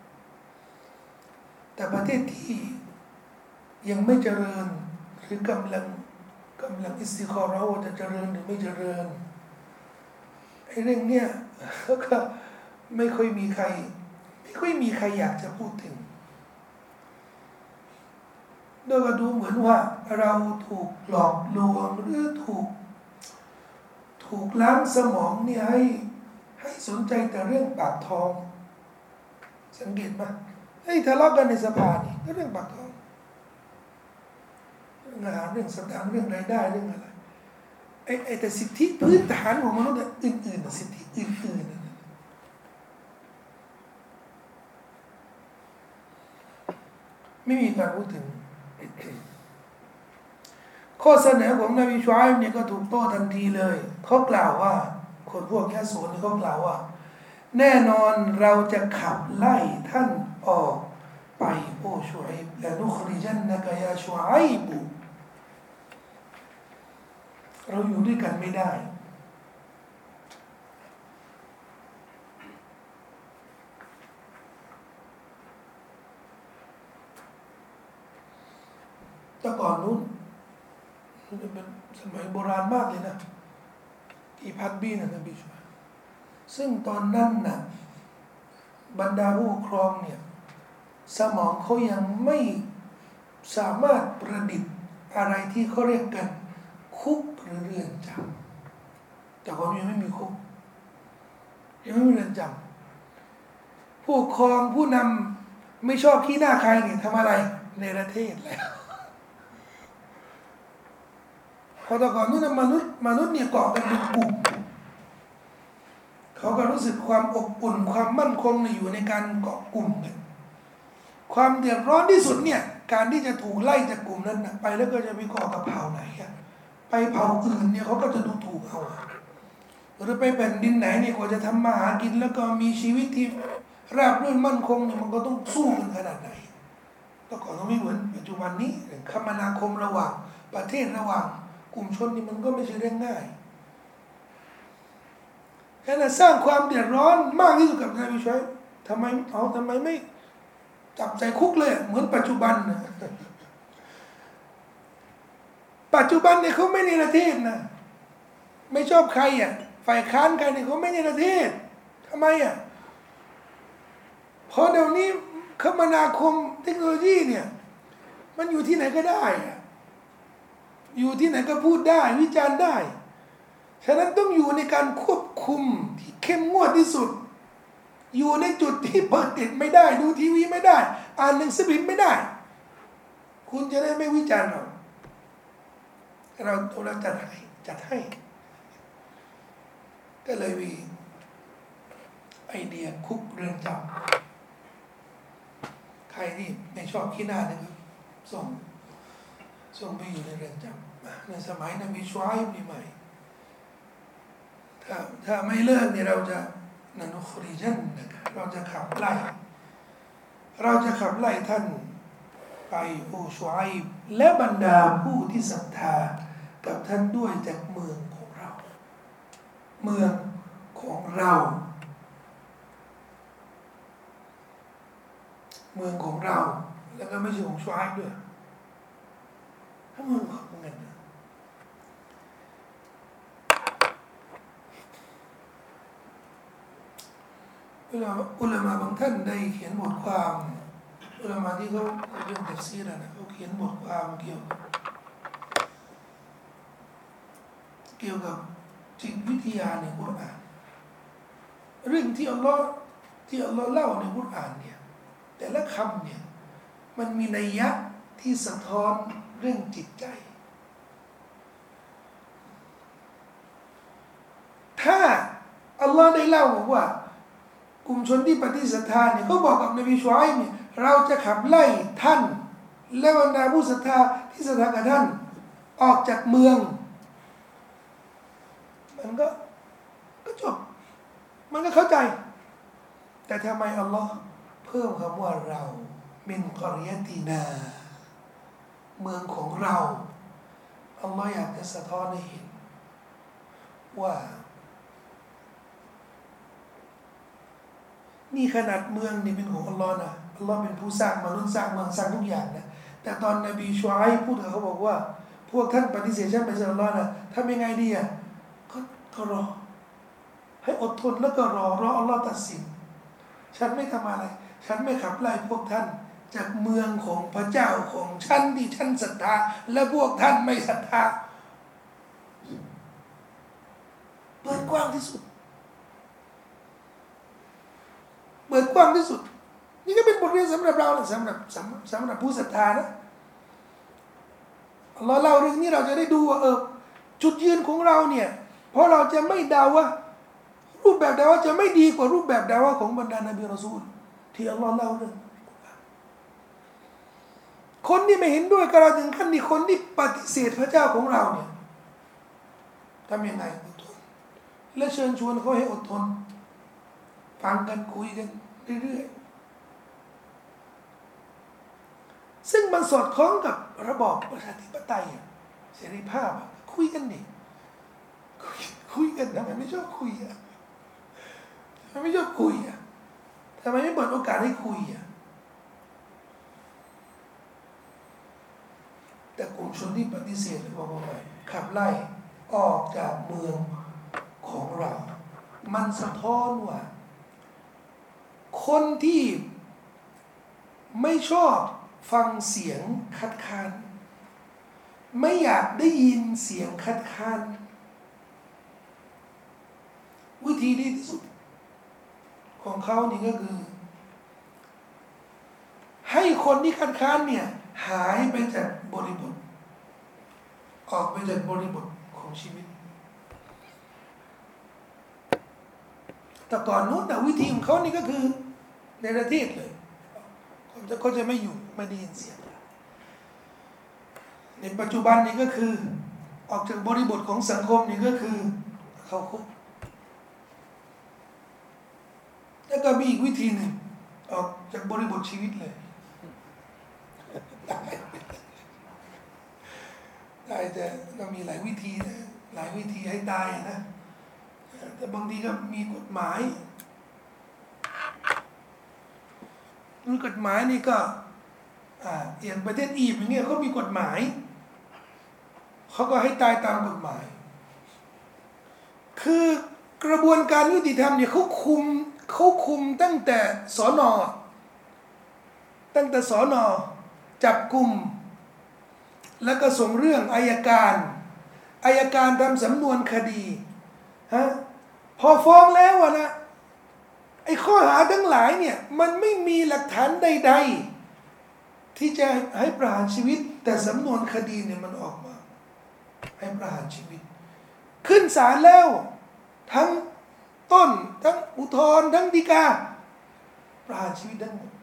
แต่ประเทศที่ยังไม่เจริญหรือกำลังอิสติคอเราจะเจริญหรือไม่เจริญไอ้เรื่องเนี้ยก็ไม่ค่อยมีใครอยากจะพูดถึงโดยก็ดูเหมือนว่าเราถูกหลอกลวงหรือถูกล้างสมองเนี่ยให้สนใจแต่เรื่องปากท้องสังเกตไหมให้ทะเลาะกันในสภานี่ก็เรื่องปากท้องเรื่องอาหารเรื่องสตางค์เรื่องรายได้เรื่องอะไรไอ้แต่สิทธิพื้นฐานของมนุษย์อื่นๆสิทธิอื่นๆไม่มีการพูดถึงข้อเสนอของนบีชูไอป์เนี่ยก็ถูกโต้ทันทีเลยเขากล่าวว่าคนพวกแค่โซนนี่เขากล่าวว่าแน่นอนเราจะขับไล่ท่านออกไปโอ้ชูไอป์และนุคริจันนะกยาชูไอบุเราอยู่ด้วยกันไม่ได้แต่ก่อนนู้นมันเป็นสมัยโบราณมากเลยนะกี่พันปีนะนบีชูไอป์ซึ่งตอนนั้นน่ะบรรดาผู้ปกครองเนี่ยสมองเขายังไม่สามารถประดิษฐ์อะไรที่เขาเรียกกันคุกหรือเรือนจำแต่ก่อนยังไม่มีคุกยังไม่มีเรือนจำผู้ปกครองผู้นำไม่ชอบขี้หน้าใครเนี่ยทำอะไรในประเทศแล้วพอแต่ก่อนนู้นมนุษย์เนี่ยเกาะกันเป็นกลุ่มเขาก็รู้สึกความอบอุ่นความมั่นคงอยู่ในการเกาะกลุ่มกันความเดือดร้อนที่สุดเนี่ยการที่จะถูกไล่จากกลุ่มนั้นไปแล้วก็จะไปก่อกับเผ่าไหนไปเผ่าอื่นเนี่ยเขาก็จะดูถูกเอาหรือไปแผ่นดินไหนเนี่ยกว่าจะทำมาหากินแล้วก็มีชีวิตที่ราบรื่นมั่นคงเนี่ยมันก็ต้องสู้กันขนาดไหนแต่ก่อนก็ไม่เหมือนปัจจุบันนี้คมนาคมระหว่างประเทศระหว่างกลุ่มชนนี่มันก็ไม่ใช่เรื่องง่ายแค่นั้นสร้างความเดือดร้อนมากที่สุดกับนบีชูไอป์ทำไมไม่จับใจคุกเลยเหมือนปัจจุบันนะปัจจุบันเนี่ยเขาไม่ในประเทศนะไม่ชอบใครฝ่ายค้านใครเนี่ยเขาไม่ในประเทศทำไมเพราะเดี๋ยวนี้คมนาคมเทคโนโลยีเนี่ยมันอยู่ที่ไหนก็ได้อยู่ที่ไหนก็พูดได้วิจารณ์ได้ฉะนั้นต้องอยู่ในการควบคุมที่เข้มงวดที่สุดอยู่ในจุดที่เปิดเน็ตไม่ได้ดูทีวีไม่ได้อ่านหนังสือพิมพ์ไม่ได้คคุณจะได้ไม่วิจารณ์เราจัดให้ก็เลยมีไอเดียคุกเรือนจำใครที่ไม่ชอบขี้หน้านะครับส่งไปอยู่ในเรือนจำในสมัยนบีชูอัยบนี่ใหม่ถ้าไม่เลิกเนี่ยเราจะนันุคริจันนะครับเราจะขับไล่ท่านไปโอชูอัยบและบรรดาผู้ที่ศรัทธากับท่านด้วยจากเมืองของเราเมืองของเราแล้วก็ไม่ใช่ของชูอัยบด้วยถ้าเมืองของเงินอุลามะบางท่านได้เขียนบทความอุลามะที่เขาเรื่องตัฟซีรนะเขาเขียนบทความเกี่ยวกับจิตวิทยาในกุรอานเรื่องที่อัลลอฮ์เล่าในกุรอานเนี่ยแต่ละคำเนี่ยมันมีนัยยะที่สะท้อนเรื่องจิตใจถ้าอัลลอฮ์ได้เล่าบอกว่ากลุ่มชนที่ปฏิเสธเนี่ยเขาบอกกับนบีชูอัยบเนี่ยเราจะขับไล่ท่านและบรรดาผู้ศรัทธาที่ศรัทธากับท่านออกจากเมืองมันก็จบมันก็เข้าใจแต่ทำไมอัลลอฮ์เพิ่มคำว่าเรามินกอริยะตีนาเมืองของเราอัลลอฮ์อยากจะสะท้อนให้เห็นว่านี่ขนาดเมืองนี่เป็นของอัลลอฮ์นะอัลลอฮ์เป็นผู้สร้างมนุษย์สร้างเมืองสร้างทุกอย่างนะแต่ตอนนบีชูอัยบพูดกับเขาบอกว่าพวกท่านปฏิเสธฉันเป็นอัลลอฮ์นะทำยังไงดีก็รอให้อดทนแล้วก็รออัลลอฮ์ตัดสินฉันไม่ทำอะไรฉันไม่ขับไล่พวกท่านจากเมืองของพระเจ้าของฉันที่ฉันศรัทธาและพวกท่านไม่ศรัทธาเปิดกว้างที่สุดนี่ก็เป็นบทเรียนสำหรับเราสำหรับผู้ศรัทธานะเราเล่าเรื่องนี้เราจะได้ดูว่าจุดยืนของเราเนี่ยเพราะเราจะไม่เดาว่ารูปแบบดาวะจะไม่ดีกว่ารูปแบบดาวะของบรรดานบีรอซูลที่อัลลอฮ์เล่าเรื่องคนที่ไม่เห็นด้วยกับเราถึงขั้นที่คนที่ปฏิเสธพระเจ้าของเราเนี่ยทำยังไงอดทนและเชิญชวนเขาให้อดทนฟังกันคุยกันเรื่อยๆซึ่งมันสอดคล้องกับระบอบประชาธิปไตยเสรีภาพคุยกันดิคุยกันทำไมไม่ชอบคุยทำไมไม่ชอบคุยทำไมไม่เปิดโอกาสให้คุยแต่กลุ่มชนที่ปฏิเสธบอกว่าขับไล่ออกจากเมืองของเรามันสะท้อนว่าคนที่ไม่ชอบฟังเสียงคัดค้านไม่อยากได้ยินเสียงคัดค้านวิธีดีที่สุดของเขานี่ก็คือให้คนที่คัดค้านเนี่ยหายไปจากบริบทออกไปจากบริบทของชีวิตแต่ก่อนนู้นแต่วิธีของเขานี่ก็คือในประเทศเลยเขาจะไม่อยู่ไม่ได้ยินเสียงในปัจจุบันนี้ก็คือออกจากบริบทของสังคมนี่ก็คือเขาคุกแล้วก็มีอีกวิธีหนึ่งออกจากบริบทชีวิตเลยได้แต่ก็มีหลายวิธีนะหลายวิธีให้ตายนะแต่บางทีก็มีกฎหมายกฎหมายนี่ก็อย่างประเทศอียิปต์อย่างเงี้ยเขามีกฎหมายเขาก็ให้ตายตามกฎหมายคือกระบวนการยุติธรรมเนี่ยเขาคุมตั้งแต่สน.จับกุมแล้วก็ส่งเรื่องอัยการทำสำนวนคดีพอฟ้องแล้วนะไอ้ข้อหาทั้งหลายเนี่ยมันไม่มีหลักฐานใดที่จะให้ประหารชีวิตแต่สำนวนคดีเนี่ยมันออกมาให้ประหารชีวิตขึ้นศาลแล้วทั้งต้นทั้งอุทธรณ์ทั้งฎีกาประหารชีวิตทั้งหมด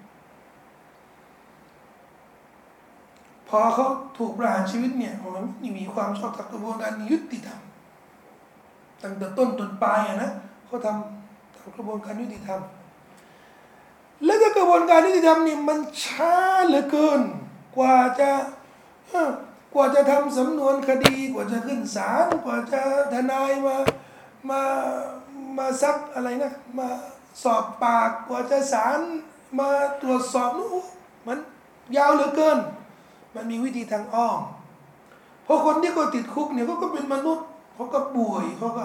พอเขาถูกประหารชีวิตเนี่ยมันไม่มีความชอบธรรมกระบวนการยุติธรรมตั้งแต่ต้นจนปลายนะเขาทำกระบวนการยุติธรรมและกระบวนการยุติธรรมนี่มันช้าเหลือเกินกว่าจะทำสำนวนคดีกว่าจะขึ้นศาลกว่าจะทนายมาซักอะไรนะมาสอบปากกว่าจะศาลมาตรวจสอบนู้มันยาวเหลือเกินมันมีวิธีทางอ้อมเพราะคนที่เขาติดคุกเนี่ยเขาก็เป็นมนุษย์เขาก็ป่วยเขาก็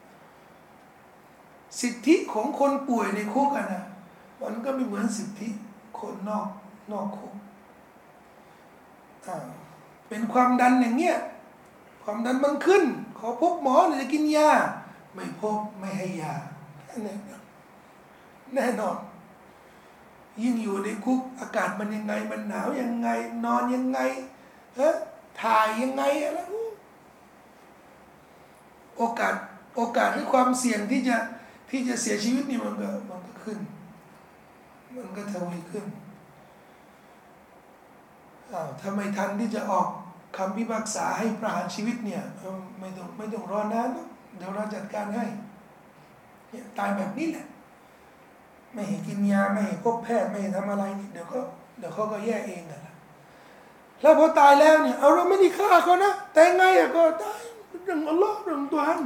สิทธิของคนป่วยในคุกนะมันก็ไม่เหมือนสิทธิคนนอกคุกเป็นความดันอย่างเงี้ยความดันมันขึ้นขอพบหมอหรือจะกินยาไม่พบไม่ให้ยาแน่นอนยิ่งอยู่ในคุกอากาศมันยังไงมันหนาวยังไงนอนยังไงถ่ายยังไงอะไรโอกาสให้ความเสี่ยงที่จะเสียชีวิตนี่มันก็ขึ้นมันก็ทวีขึ้นถ้าไม่ทันที่จะออกคำพิพากษาให้ประหารชีวิตเนี่ยไม่ต้องรอนานเดี๋ยวเราจัดการให้เนี่ยตายแบบนี้แหละไม่ให้กินยาไม่ให้พบแพทย์ไม่ให้ทำอะไรนี่เดี๋ยวเขาก็แย่เองนั่นแหละแล้วพอตายแล้วเนี่ยเราไม่ได้ฆ่าเขานะแต่ไงก็ตายเรื่องอัลลอฮ์เรื่องตัวท่าน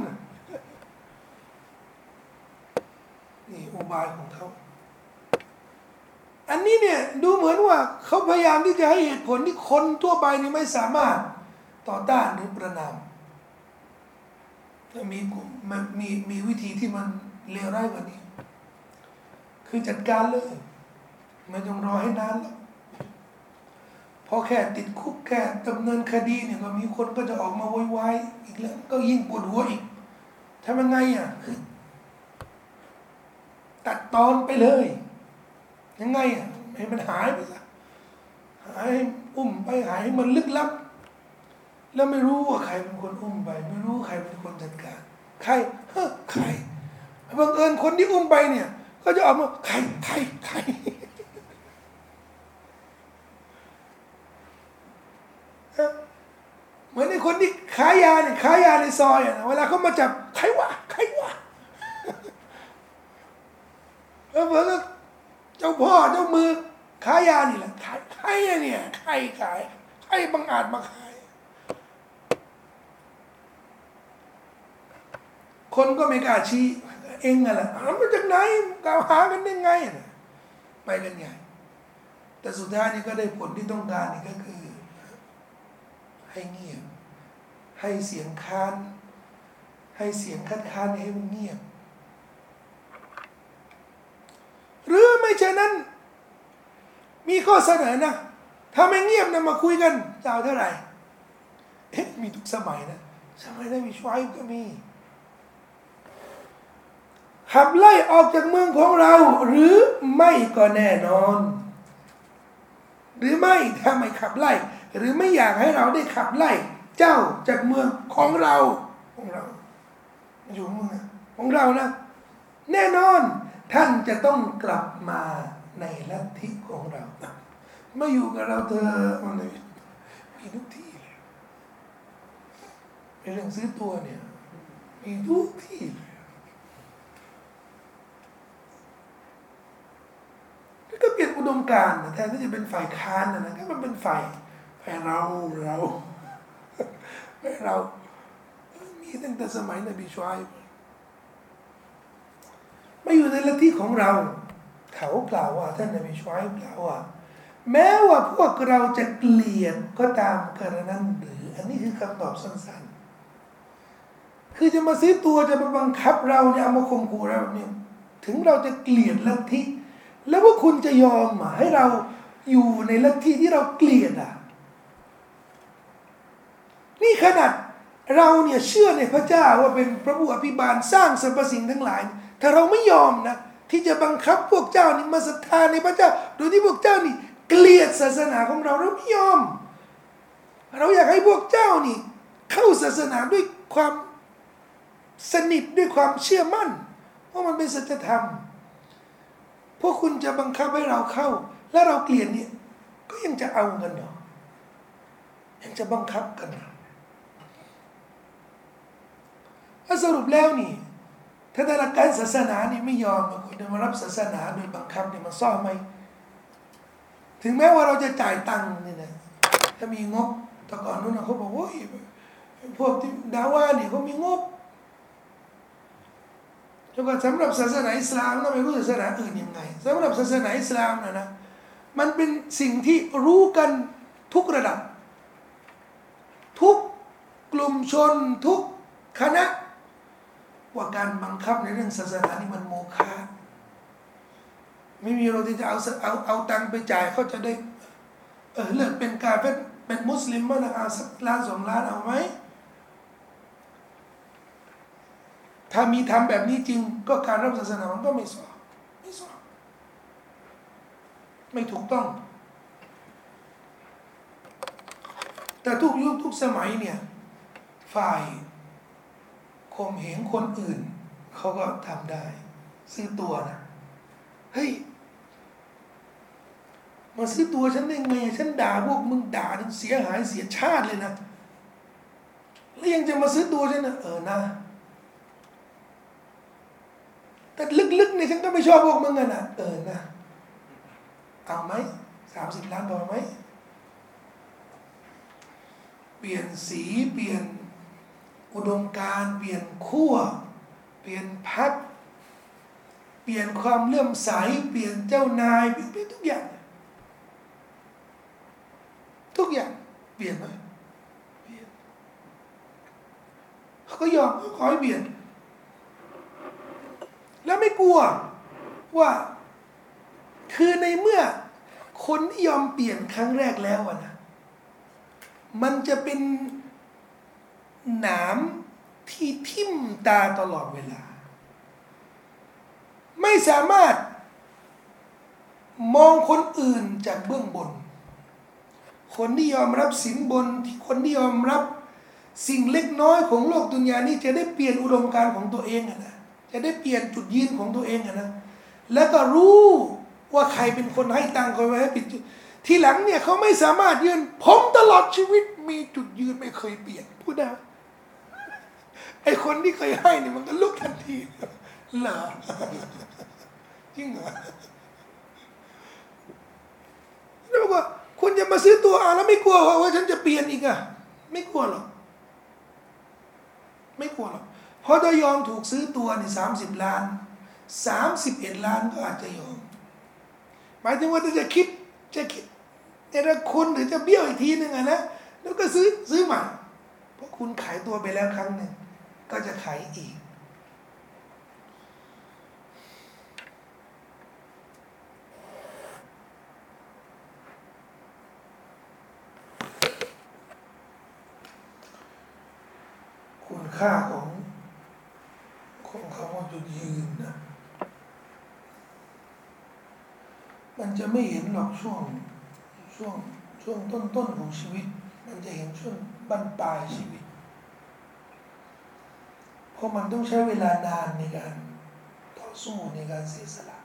นี่อุบายของเขาอันนี้เนี่ยดูเหมือนว่าเขาพยายามที่จะให้เหตุผลที่คนทั่วไปนี่ไม่สามารถต่อต้านหรือประนามมีวิธีที่มันเลวร้ายกว่านี้คือจัดการเลยไม่ต้องรอให้นานแล้วพอแค่ติดคุกแค่ดำเนินคดีเนี่ยก็มีคนก็จะออกมาโวยวายอีกแล้วก็ยิ่งปวดหัวอีกทำยังไงตัดตอนไปเลยยังไงให้มันหายไปซะหายอุ้มไปหายให้มันลึกลับแล้วไม่รู้ว่าใครเป็นคนอุ้มไปไม่รู้ใครเป็นคนจัดการใครบังเอิญคนที่อุ้มไปเนี่ยก็จะออกมาใครเหมือนในคนที่ขายยาในซอยเวลาเขามาจับใครวะเหมือนกับเจ้าพ่อเจ้ามือขายยานี่แหละใครเนี่ยใครบังอาจมาขายคนก็ไม่กล้าชี้เองนั่นแหละมาจากไหนกล่าวหากันได้ไงไปกันใหญ่แต่สุดท้ายนี่ก็ได้ผลที่ต้องการนี่ก็คือให้เงียบให้เสียงค้านให้เสียงคัดค้านให้มันเงียบหรือไม่เช่นนั้นมีข้อเสนอนะถ้าไม่เงียบนะมาคุยกันจะเอาเท่าไหร่มีทุกสมัยนะสมัยนั้นมีชวายก็มีขับไล่ออกจากเมืองของเราหรือไม่ก็แน่นอนหรือไม่ถ้าไม่ขับไล่หรือไม่อยากให้เราได้ขับไล่เจ้าจากเมืองของเราอยู่เมืองของเรานะแน่นอนท่านจะต้องกลับมาในลัทธิของเรามาอยู่กับเราเธอมีทุกที่เลยเรื่องซื้อตัวเนี่ยมีทุกที่ก็เปลี่ยนอุดมการณ์แทนที่จะเป็นฝ่ายค้านนะก็มันเป็นฝ่ายเรามีตั้งแต่สมัยนบีชวายไม่อยู่ในลัทธิของเราเขากล่าวว่าท่านนบีชวายกล่าวว่าแม้ว่าพวกเราจะเกลียดก็ตามกระนั้นหรืออันนี้คือคำตอบสั้นๆคือจะมาซื้อตัวจะมาบังคับเราเนี่ยเอามาข่มขู่เราเนี่ยถึงเราจะเกลียดลัทธิแล้วว่าคุณจะยอมให้เราอยู่ในลัทธิที่เราเกลียดนี่ขนาดเราเนี่ยเชื่อในพระเจ้าว่าเป็นพระผู้อภิบาลสร้างสรรพสิ่งทั้งหลายถ้าเราไม่ยอมนะที่จะบังคับพวกเจ้านี่มาศรัทธาในพระเจ้าโดยที่พวกเจ้านี่เกลียดศาสนาของเราเราไม่ยอมเราอยากให้พวกเจ้านี่เข้าศาสนาด้วยความสนิทด้วยความเชื่อมั่นว่ามันเป็นสัจธรรมพวกคุณจะบังคับให้เราเข้าแล้วเราเกลียดเนี่ยก็ยังจะเอากันเหรอยังจะบังคับกันเหรอสรุปแล้วนี่ถ้าแต่ละการศาสนานี่ไม่ยอมคุณจะมารับศาสนาโดยบังคับเนี่ยมันซ่อมไหมถึงแม้ว่าเราจะจ่ายตังค์เนี่ยนะถ้ามีงบแต่ก่อนนู้นเขาบอกว่าพวกที่ดาว่าเนี่ยเขามีงบแล้วก็สำหรับศาสนาอิสลามนะไม่รู้ศาสนาอื่นยังไงสำหรับศาสนาอิสลามนะมันเป็นสิ่งที่รู้กันทุกระดับทุกกลุ่มชนทุกคณะว่าการบังคับในเรื่องศาสนานี่มันโมฆะไม่มีเราที่จะเอาตังค์ไปจ่ายเขาจะได้เลิกเป็นการเป็นมุสลิมบ้างนะสักล้านสองล้านเอาไหมถ้ามีทำแบบนี้จริงก็การรับศาสนามันก็ไม่สอบไม่ถูกต้องแต่ทุกยุคทุกสมัยเนี่ยฝ่ายข่มเหงคนอื่นเขาก็ทำได้ซื้อตัวนะเฮ้ยมาซื้อตัวฉันได้ไงฉันด่าพวกมึงด่าจนเสียหายเสียชาติเลยนะแล้วยังจะมาซื้อตัวฉันนะนะแต่ลึกๆเนี่ยฉันก็ไม่ชอบพวกมึงนะนะเอาไหม30 ล้านพอไหมเปลี่ยนสีเปลี่ยนอุดมการณ์เปลี่ยนขั้วเปลี่ยนพรรคเปลี่ยนความเลื่อมใสเปลี่ยนเจ้านายเปลี่ยนทุกอย่างเปลี่ยนไหมเปลี่ยนเขาก็ยอมเขาขอให้เปลี่ยนแล้วไม่กลัวว่าคือในเมื่อคนที่ยอมเปลี่ยนครั้งแรกแล้วนะมันจะเป็นหนามที่ทิ่มตาตลอดเวลาไม่สามารถมองคนอื่นจากเบื้องบนคนที่ยอมรับสินบนที่คนที่ยอมรับสิ่งเล็กน้อยของโลกดุนยานี้จะได้เปลี่ยนอุดมการณ์ของตัวเองนะจะได้เปลี่ยนจุดยืนของตัวเองนะแล้วก็รู้ว่าใครเป็นคนให้ตังค์เขาไว้ให้ปิดทีหลังเนี่ยเขาไม่สามารถยืนผมตลอดชีวิตมีจุดยืนไม่เคยเปลี่ยนพูดได้ไอคนที่เคยให้เนี่ยมันก็ลุกทันทีเหรอจริงเหรอแล้วบอกว่าคุณจะมาซื้อตัวแล้วไม่กลัวว่าฉันจะเปลี่ยนอีกอะไม่กลัวหรอกเพราะถ้ายอมถูกซื้อตัวนี่30 ล้าน31 ล้านก็อาจจะยอมหมายถึงว่าถ้าจะคิดแต่ละคนหรือจะเบี้ยวอีกทีนึงอะนะแล้วก็ซื้อใหม่เพราะคุณขายตัวไปแล้วครั้งหนึ่งก็จะขายอีกคุณค่าของคำว่าจุดยืนนะมันจะไม่เห็นหรอกช่วงต้นของชีวิตมันจะเห็นช่วงบั้นปลายชีวิตเพราะมันต้องใช้เวลานานในการต่อสู้ในการเสียสละ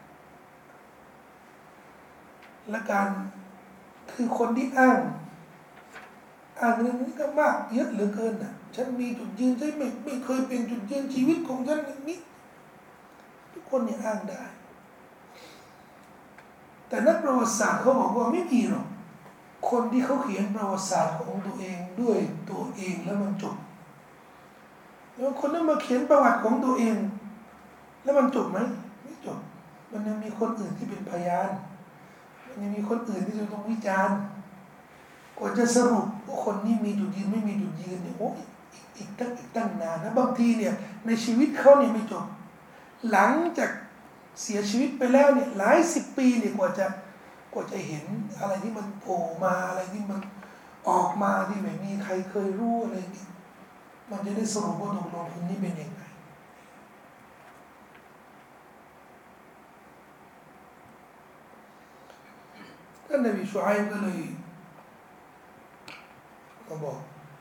และการคือคนที่อ้างเรื่องนี้ก็มากเยอะเหลือเกินนะฉันมีจุดยืนฉันไม่เคยเป็นจุดยืนชีวิตของฉันอย่างนี้ทุกคนเนี่ยอ้างได้แต่นักประวัติศาสตร์เขาบอกว่าไม่มีหรอกคนที่เขาเขียนประวัติศาสตร์ของตัวเองด้วยตัวเองแล้วมันจบแล้วคนนั้นมาเขียนประวัติของตัวเองแล้วมันจบไหมไม่จบมันยังมีคนอื่นที่เป็นพยานมันยังมีคนอื่นที่จะต้องวิจารณ์กว่าจะสรุปว่าคนนี้มีจุดยืนไม่มีจุดยืนเนี่ยโอ้อีกตั้งนานนะบางทีเนี่ยในชีวิตเขาเนี่ยไม่จบหลังจากเสียชีวิตไปแล้วเนี่ยหลาย10 ปีเนี่ยกว่าจะเห็นอะไรที่มันโผล่มาอะไรที่มันออกมาที่ไม่มีใครเคยรู้อะไรนี่มันจะได้สรุปว่าตกลงคนนี้เป็นยังไงท่านนบีชูไอก็เลยมาบอก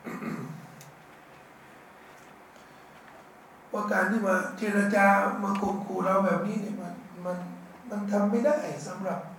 ว่าการที่มาเจรจามาข่มขู่เราแบบนี้เนี่ยมันทำไม่ได้สำหรับ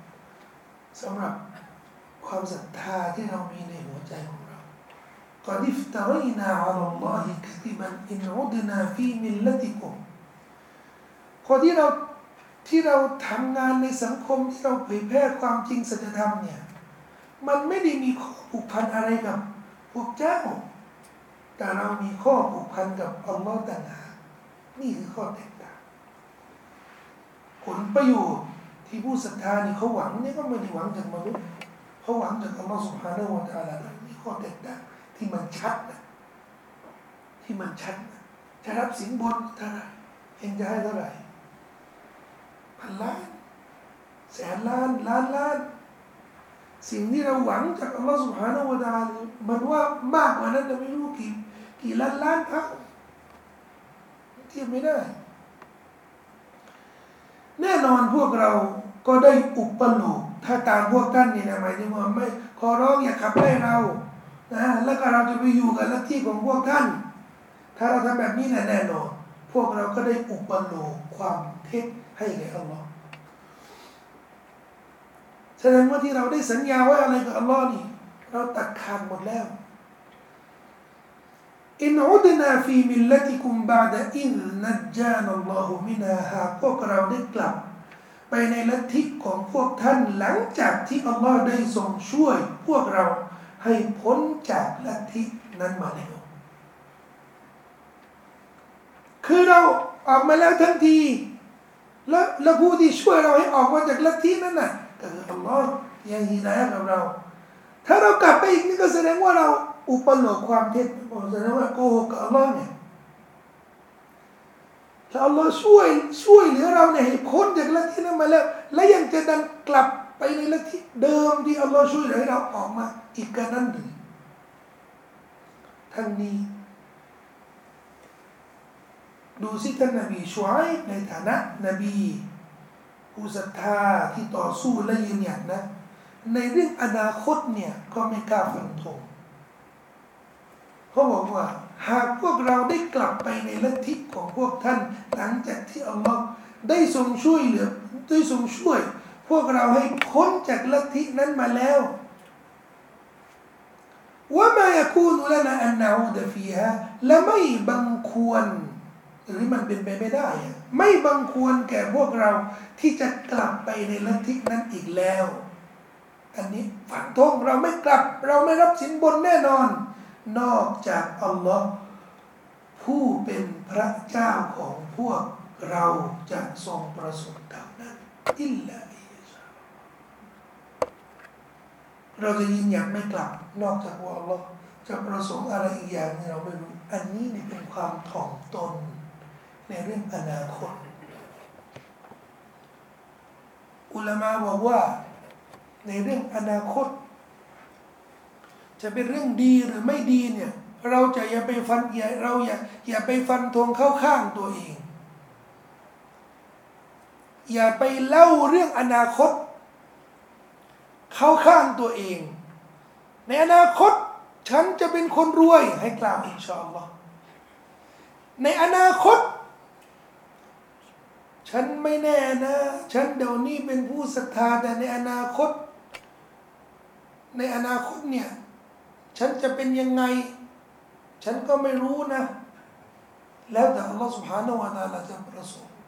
ความศรัทธาที่เรามีในหัวใจของเราก่อนที่ฟตารีนาอัลลอฮิกะซิบันอินอุดนาฟีมิลลติกุมพอที่เราทำงานในสังคมที่เราเผยแพร่ความจริงสัจธรรมเนี่ยมันไม่ได้มีข้อผูกพันอะไรกับพวกเจ้าแต่เรามีข้อผูกพันกับอัลลอฮ์ต่างหากนี่คือข้อแตกต่างผลประโยชน์ที่ผู้ศรัทธานี่เขาหวังนี่ก็ไม่ได้หวังจากมนุษย์เขาหวังจากอัลลอฮ์ซุบฮานะฮูวะตะอาลานี่ข้อแตกต่างที่มันชัดนะที่มันชัดนะจะรับสินบนเท่าไหร่เองจะให้เท่าไหร่พันล้านแสนล้านล้านสิ่งที่เราหวังจากอัลลอฮฺ سبحانه และ تعالى มันว่ามากกว่านั้นแต่ไม่รู้กี่ล้านเท่าเทียบไม่ได้แน่นอนพวกเราก็ได้อุปโลกถ้าตามพวกท่านนี่นะหมายถึงว่าไม่ขอร้องอย่าขับไล่เรานะแล้วก็เราจะไปอยู่กับลัทธิของพวกท่านถ้าเราทำแบบนี้แน่นอนพวกเราก็ได้อุปโลกความเท็จให้แก่อัลลอฮ์แสดงว่าที่เราได้สัญญาไว้อะไรกับอัลลอฮ์นี่เราตัดขาดหมดแล้วอินอุดนาฟีมิลลติกุมบาดะอินนัจจานัลลอฮุมินาหากพวกเราได้กลับไปในลัทธิของพวกท่านหลังจากที่อัลลอฮ์ได้ทรงช่วยพวกเราให้พ้นจากลัทธินั้นมาแล้วคือเราออกมาแล้วทันทีแล้วผู้ที่ช่วยเราให้ออกมาจากลัทธินั้นน่ะก็คืออัลลอฮ์ยังฮิดายะห์กับเราถ้าเรากลับไปอีกนี่ก็แสดงว่าเราอุปโลกความเท็จแสดงว่าโกหกกับอัลลอฮ์เนี่ยถ้าอัลลอฮ์ช่วยเหลือเราเนี่ยให้พ้นจากลัทธินั้นมาแล้วและยังจะดันกลับไปในลัทธิเดิมที่อัลลอฮ์ช่วยเหลือให้เราออกมาอีกกันนั้นหรือทั้งนี้ดูสิท่านนบีชูไอในฐานะนบีผู้ศรัทธาที่ต่อสู้และยืนหยัดนะในเรื่องอนาคตเนี่ยก็ไม่กล้าฟันธงเขาบอกว่าหากพวกเราได้กลับไปในลัทธิของพวกท่านหลังจากที่อัลลอฮ์ได้ทรงช่วยเหลือได้ทรงช่วยพวกเราให้พ้นจากลัทธินั้นมาแล้วว่ามาอยากคูนละนะอันนาอูดฟีฮะและไม่บังควรหรือมันเป็นไปไม่ได้ไม่บังควรแก่พวกเราที่จะกลับไปในลัทธินั้นอีกแล้วอันนี้ฝันทงเราไม่กลับเราไม่รับสินบนแน่นอนนอกจากอัลลอฮ์ผู้เป็นพระเจ้าของพวกเราจะทรงประสงค์เท่านั้นอิลลาฮิชาเราจะยืนหยัดไม่กลับนอกจากว่าอัลลอฮ์จะประสงค์อะไรอีกอย่างเราไม่รู้อันนี้นี่เป็นความถ่อมตนในเรื่องอนาคตอุลามะบอกว่าในเรื่องอนาคตจะเป็นเรื่องดีหรือไม่ดีเนี่ยเราจะอย่าไปฟันอย่าไปฟันธงเข้าข้างตัวเองอย่าไปเล่าเรื่องอนาคตเข้าข้างตัวเองในอนาคตฉันจะเป็นคนรวยให้กล่าวอินชาอัลลอฮ์ในอนาคตฉันไม่แน่นะฉันเดี๋ยวนี้เป็นผู้ศรัทธาแต่ในอนาคตเนี่ยฉันจะเป็นยังไงฉันก็ไม่รู้นะแล้วแต่อัลลอฮฺ سبحانه และ تعالى จะประสงค์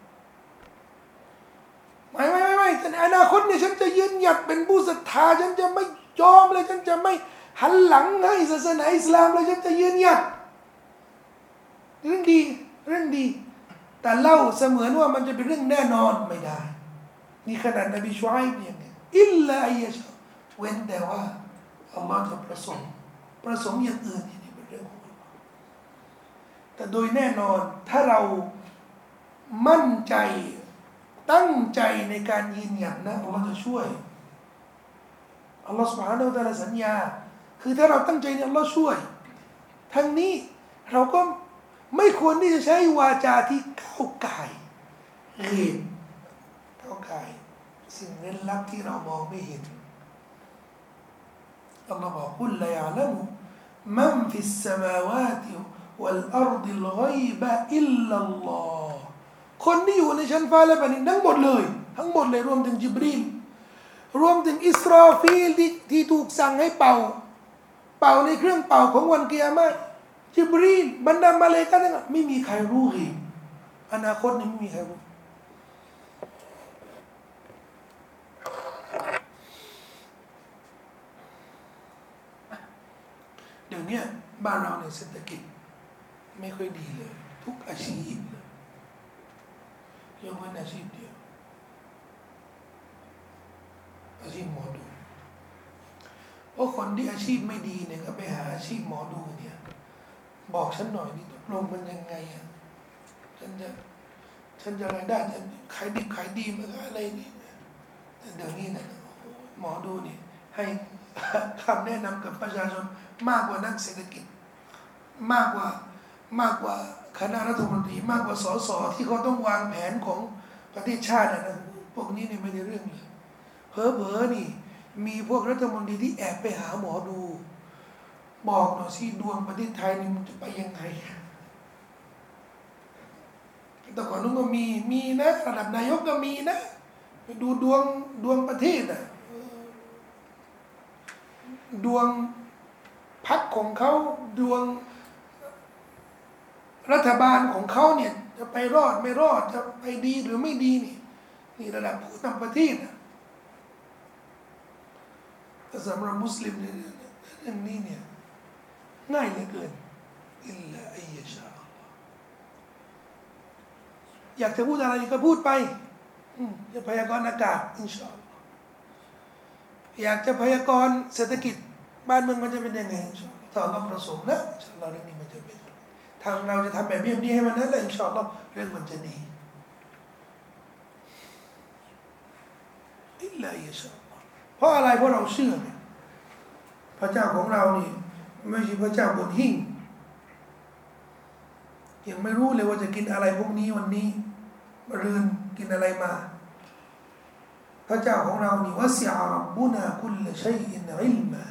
ไม่แต่ในอนาคตเนี่ยฉันจะยืนหยัดเป็นผู้ศรัทธาฉันจะไม่ยอมเลยฉันจะไม่หันหลังให้ศาสนาอิสลามเลยฉันจะยืนหยัดเรื่องดีแต่เล่าเสมือนว่ามันจะเป็นเรื่องแน่นอนไม่ได้นี่ขนาดนบีชูไอป์เนี่ยอิลลาอิยะชาเว้นแต่ว่าอัลลอฮ์จะประสงค์อย่างอื่นนี่เป็นเรื่องของอัลลอฮ์แต่โดยแน่นอนถ้าเรามั่นใจตั้งใจในการยืนหยัดนะอัลลอฮ์จะช่วยอัลลอฮ์ سبحانه และ تعالى สัญญาคือถ้าเราตั้งใจเนี่ยอัลลอฮ์ช่วยทั้งนี้เราก็ไม่ควรที่จะใช้วาจาที่ก้าวไก่สิ่งเร้นลับที่เรามองไม่เห็นอัลลอฮ์บอกกุลลายะลัมุมันฟิสสมาวาติวัลอัรฎิลฆอยบะอิลลัลลอฮ์คนที่อยู่ในชั้นฟ้าและแผ่นดินทั้งหมดเลยรวมถึงจิบรีลรวมถึงอิสราฟีลที่ถูกสั่งให้เป่าในเครื่องเป่าของวันกิยามะห์จิบรีลบรรดามาเลาอิกะฮ์ทั้งไม่มีใครรู้อีกอนาคตนี้ไม่มีใครรู้เดี๋ยวนี้บ้านเราในเศรษฐกิจไม่ค่อยดีเลยทุกอาชีพเลยยกเว้นอาชีพเดียวอาชีพหมอดูเพราะคนที่อาชีพไม่ดีเนี่ยก็ไปหาอาชีพหมอดูเนี่ยบอกฉันหน่อยนี่ตกลงมันยังไงอ่ะฉันจะรายได้จะขายดิบขายดีมันก็อะไรนี่เดี๋ยวนี้นะหมอดูนี่ให้คำแนะนำกับประชาชนมากกว่านักเศรษฐกิจมากกว่าคณะรัฐมนตรีมากกว่าสสที่เขาต้องวางแผนของประเทศชาตินะพวกนี้เนี่ยไม่ได้เรื่องเลยเผลอๆนี่มีพวกรัฐมนตรีที่แอบไปหาหมอดูบอกหน่อยสิดวงประเทศไทยนี่มันจะไปยังไงแต่ก่อนนู้นก็มีนะระดับนายกก็มีนะไปดูดวงประเทศอ่ะดวงพรรคของเขาดวงรัฐบาลของเขาเนี่ยจะไปรอดไม่รอดจะไปดีหรือไม่ดีนี่ระดับผู้นำประเทศนะแต่สำหรับมุสลิมเนี่ยเรื่องนี้เนี่ยง่ายเหลือเกินอิลลาอัยยะชาอัลลอฮ์อยากจะพูดอะไรก็พูดไปจะพยากรณ์อากาศอินชาอัลลอฮ์อยากจะพยากรณ์เศรษฐกิจบ้านเมืองมันจะเป็นยังไงอินชาอัลลอฮ์ถ้าอัลลอฮ์ประสงค์นะอินชาอัลลอฮ์เรื่องนี้มันจะเป็นทางเราจะทำแบบนี้ให้มันนั้นแหละอินชาอัลลอฮ์เรื่องมันจะดีอิลลาอัยยะชาอัลลอฮ์เพราะอะไรเพราะเราเชื่อเนี่ยพระเจ้าของเรานี่ไม่ใช่พระเจ้าบนหิ้งยังไม่รู้เลยว่าจะกินอะไรพวกนี้วันนี้รืนกินอะไรมาพระเจ้าของเรานี่วะสิอะร็อบบุนาคุลชัยอินอิลมา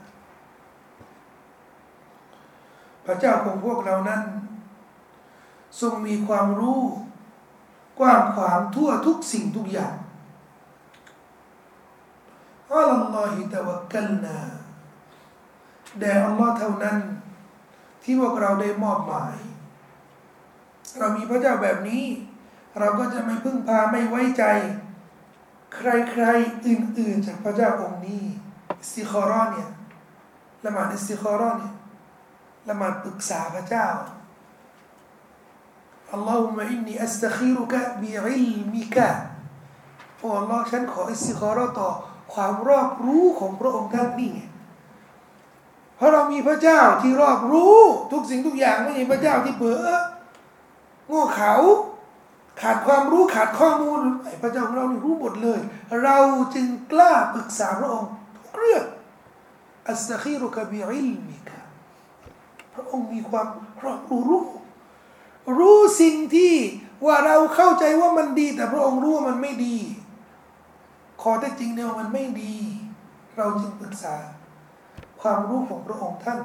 พระเจ้าของพวกเรานั้นทรงมีความรู้กว้างขวางทั่วทุกสิ่งทุกอย่างอัลลอฮิตะวักกัลนาแด่อัลลอฮ์เท่านั้นที่พวกเราได้มอบหมายเรามีพระเจ้าแบบนี้เราก็จะไม่พึ่งพาไม่ไว้ใจใครๆอื่นๆจากพระเจ้าองค์นี้อิสติคอเราะห์เนี่ยละหมาดอิสติคอเราะห์เนี่ยละหมาดปรึกษาพระเจ้าอัลลอฮุมะอินนีอัสตัคีรุกะบิอิลมิกะโอ้อัลลอฮ์ฉันขออิสติคอเราะห์ต่อความรอบรู้ของพระองค์ท่านนี่ไงเพราะเรามีพระเจ้าที่รอบรู้ทุกสิ่งทุกอย่างไม่ใช่พระเจ้าที่เผลอโง่เขลาขาดความรู้ขาดข้อมูลพระเจ้าของเรานี่รู้หมดเลยเราจึงกล้าปรึกษาพระองค์ทุกเรื่องอัสตัคีรุกะบิอิลมิกะพระองค์มีความรอบรู้สิ่งที่ว่าเราเข้าใจว่ามันดีแต่พระองค์รู้ว่ามันไม่ดีข้อเท็จจริงเนี่ยมันไม่ดีเราจึงปรึกษาความรู้ของพระองค์ท่าน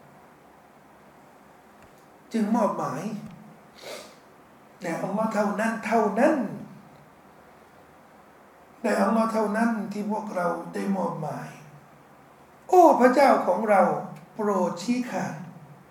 จึงมอบหมายแต่อัลลอฮ์เท่านั้นแต่อัลลอฮ์เท่านั้นที่พวกเราได้มอบหมายโอ้พระเจ้าของเราโปรดชี้ขาด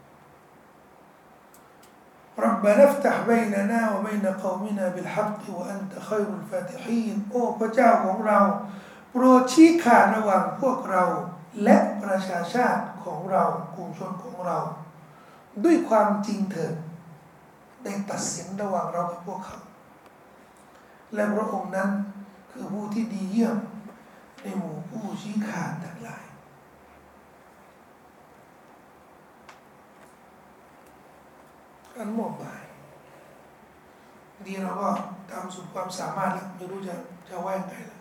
ربنا افتح بيننا وبين قومنا بالحق وأنت خير الفاتحين โอ้พระเจ้าของเราโปรดชี้ขาดระหว่างพวกเราและประชาชาติของเรากลุ่มชนของเราด้วยความจริงเถิดได้ตัดสินระหว่างเรากับพวกเขาและพระองค์นั้นคือผู้ที่ดีเยี่ยมในหมู่ผู้ชี้ขาดทั้งหลายการมอบหมายดีเราก็ตามสุดความสามารถแล้วไม่รู้จะว่ายังไงล่ะ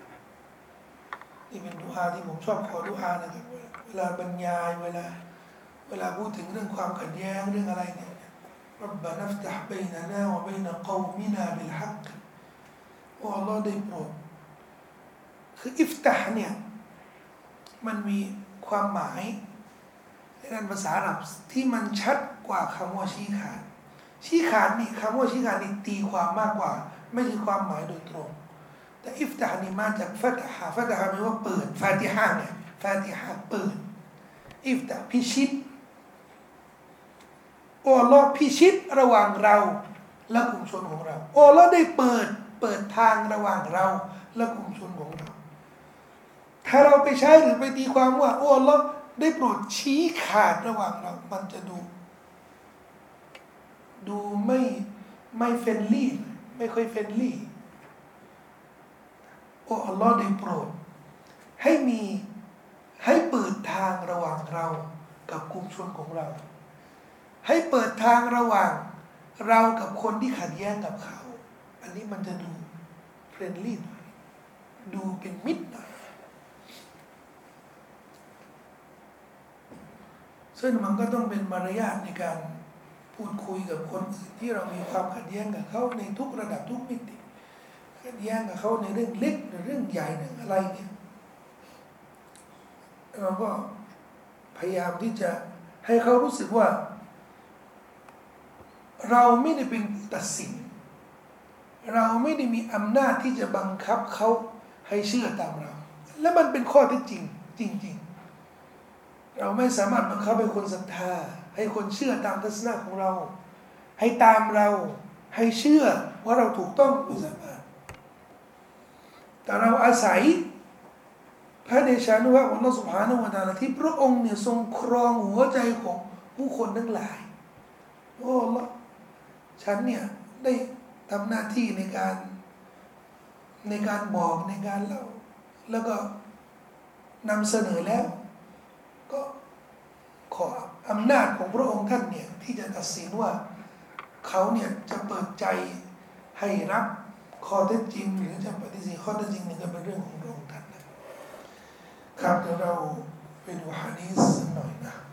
นี่เป็นดุอาที่ผมชอบขอดุอานะครับเวลาบรรยายเวลาพูดถึงเรื่องความขัดแย้งเรื่องอะไรเนี่ยربنا افتح بيننا وبين قومنا بالحق โอ้ Allah ได้โปรดคืออิฟตะห์เนี่ยมันมีคความหมายในด้านภาษาอาหรับที่มันชัดกว่าคำว่าชี้ขาดชี้ขาดนี่คำว่าชี้ขาดนี่ตีความมากกว่าไม่ใช่ความหมายโดยตรงแต่อิฟตาฮ์นี่มาจากฟัตฮะฟัตฮะแปลว่าเปิดฟาติฮะเนี่ยฟาติฮะเปิดอิฟตาพิชิตโอ้ลอพิชิตระหว่างเราและกลุ่มชนของเราโอ้ลอได้เปิดทางระหว่างเราและกลุ่มชนของเราถ้าเราไปใช้หรือไปตีความว่าโอ้ลอได้โปรดชี้ขาดระหว่างเรามันจะดูไม่เฟรนลี่ไม่ค่อยเฟรนลี่โอ้อัลลอฮ์ได้โปรดให้เปิดทางระหว่างเรากับกลุ่มชนของเราให้เปิดทางระหว่างเรากับคนที่ขัดแย้งกับเขาอันนี้มันจะดูเฟรนลี่หน่อยดูเป็นมิตรหน่อยซึ่งมันก็ต้องเป็นมารยาทในการพูดคุยกับคนที่เรามีความขัดแย้งกับเขาในทุกระดับทุกมิติขัดแย้งกับเขาในเรื่องเล็กหรือเรื่องใหญ่เรื่องอะไรเนี่ยเราก็พยายามที่จะให้เขารู้สึกว่าเราไม่ได้เป็นผู้ตัดสินเราไม่ได้มีอำนาจที่จะบังคับเขาให้เชื่อตามเราและมันเป็นข้อเท็จจริงจริงๆเราไม่สามารถบังคับให้คนศรัทธาให้คนเชื่อตามทัศนะของเราให้ตามเราให้เชื่อว่าเราถูกต้องไม่สามารถแต่เราอาศัยพระเดชานุภาพของอัลเลาะห์ซุบฮานะฮูวะตะอาลาที่พระองค์เนี่ยทรงครองหัวใจของผู้คนทั้งหลายโอ้อัลเลาะห์ฉันเนี่ยได้ทำหน้าที่ในการบอกในการเล่าแล้วก็นำเสนอแล้วก็ขออำนาจของพระองค์ท่านเนี่ยที่จะตัดสินว่าเขาเนี่ยจะเปิดใจให้รับข้อเท็จจริงหรือจะปฏิเสธข้อเท็จจริงนี่ก็เป็นเรื่องของพระองค์ท่านนะครับเดี๋ยวเราไปดูหะดีษสักหน่อยนะ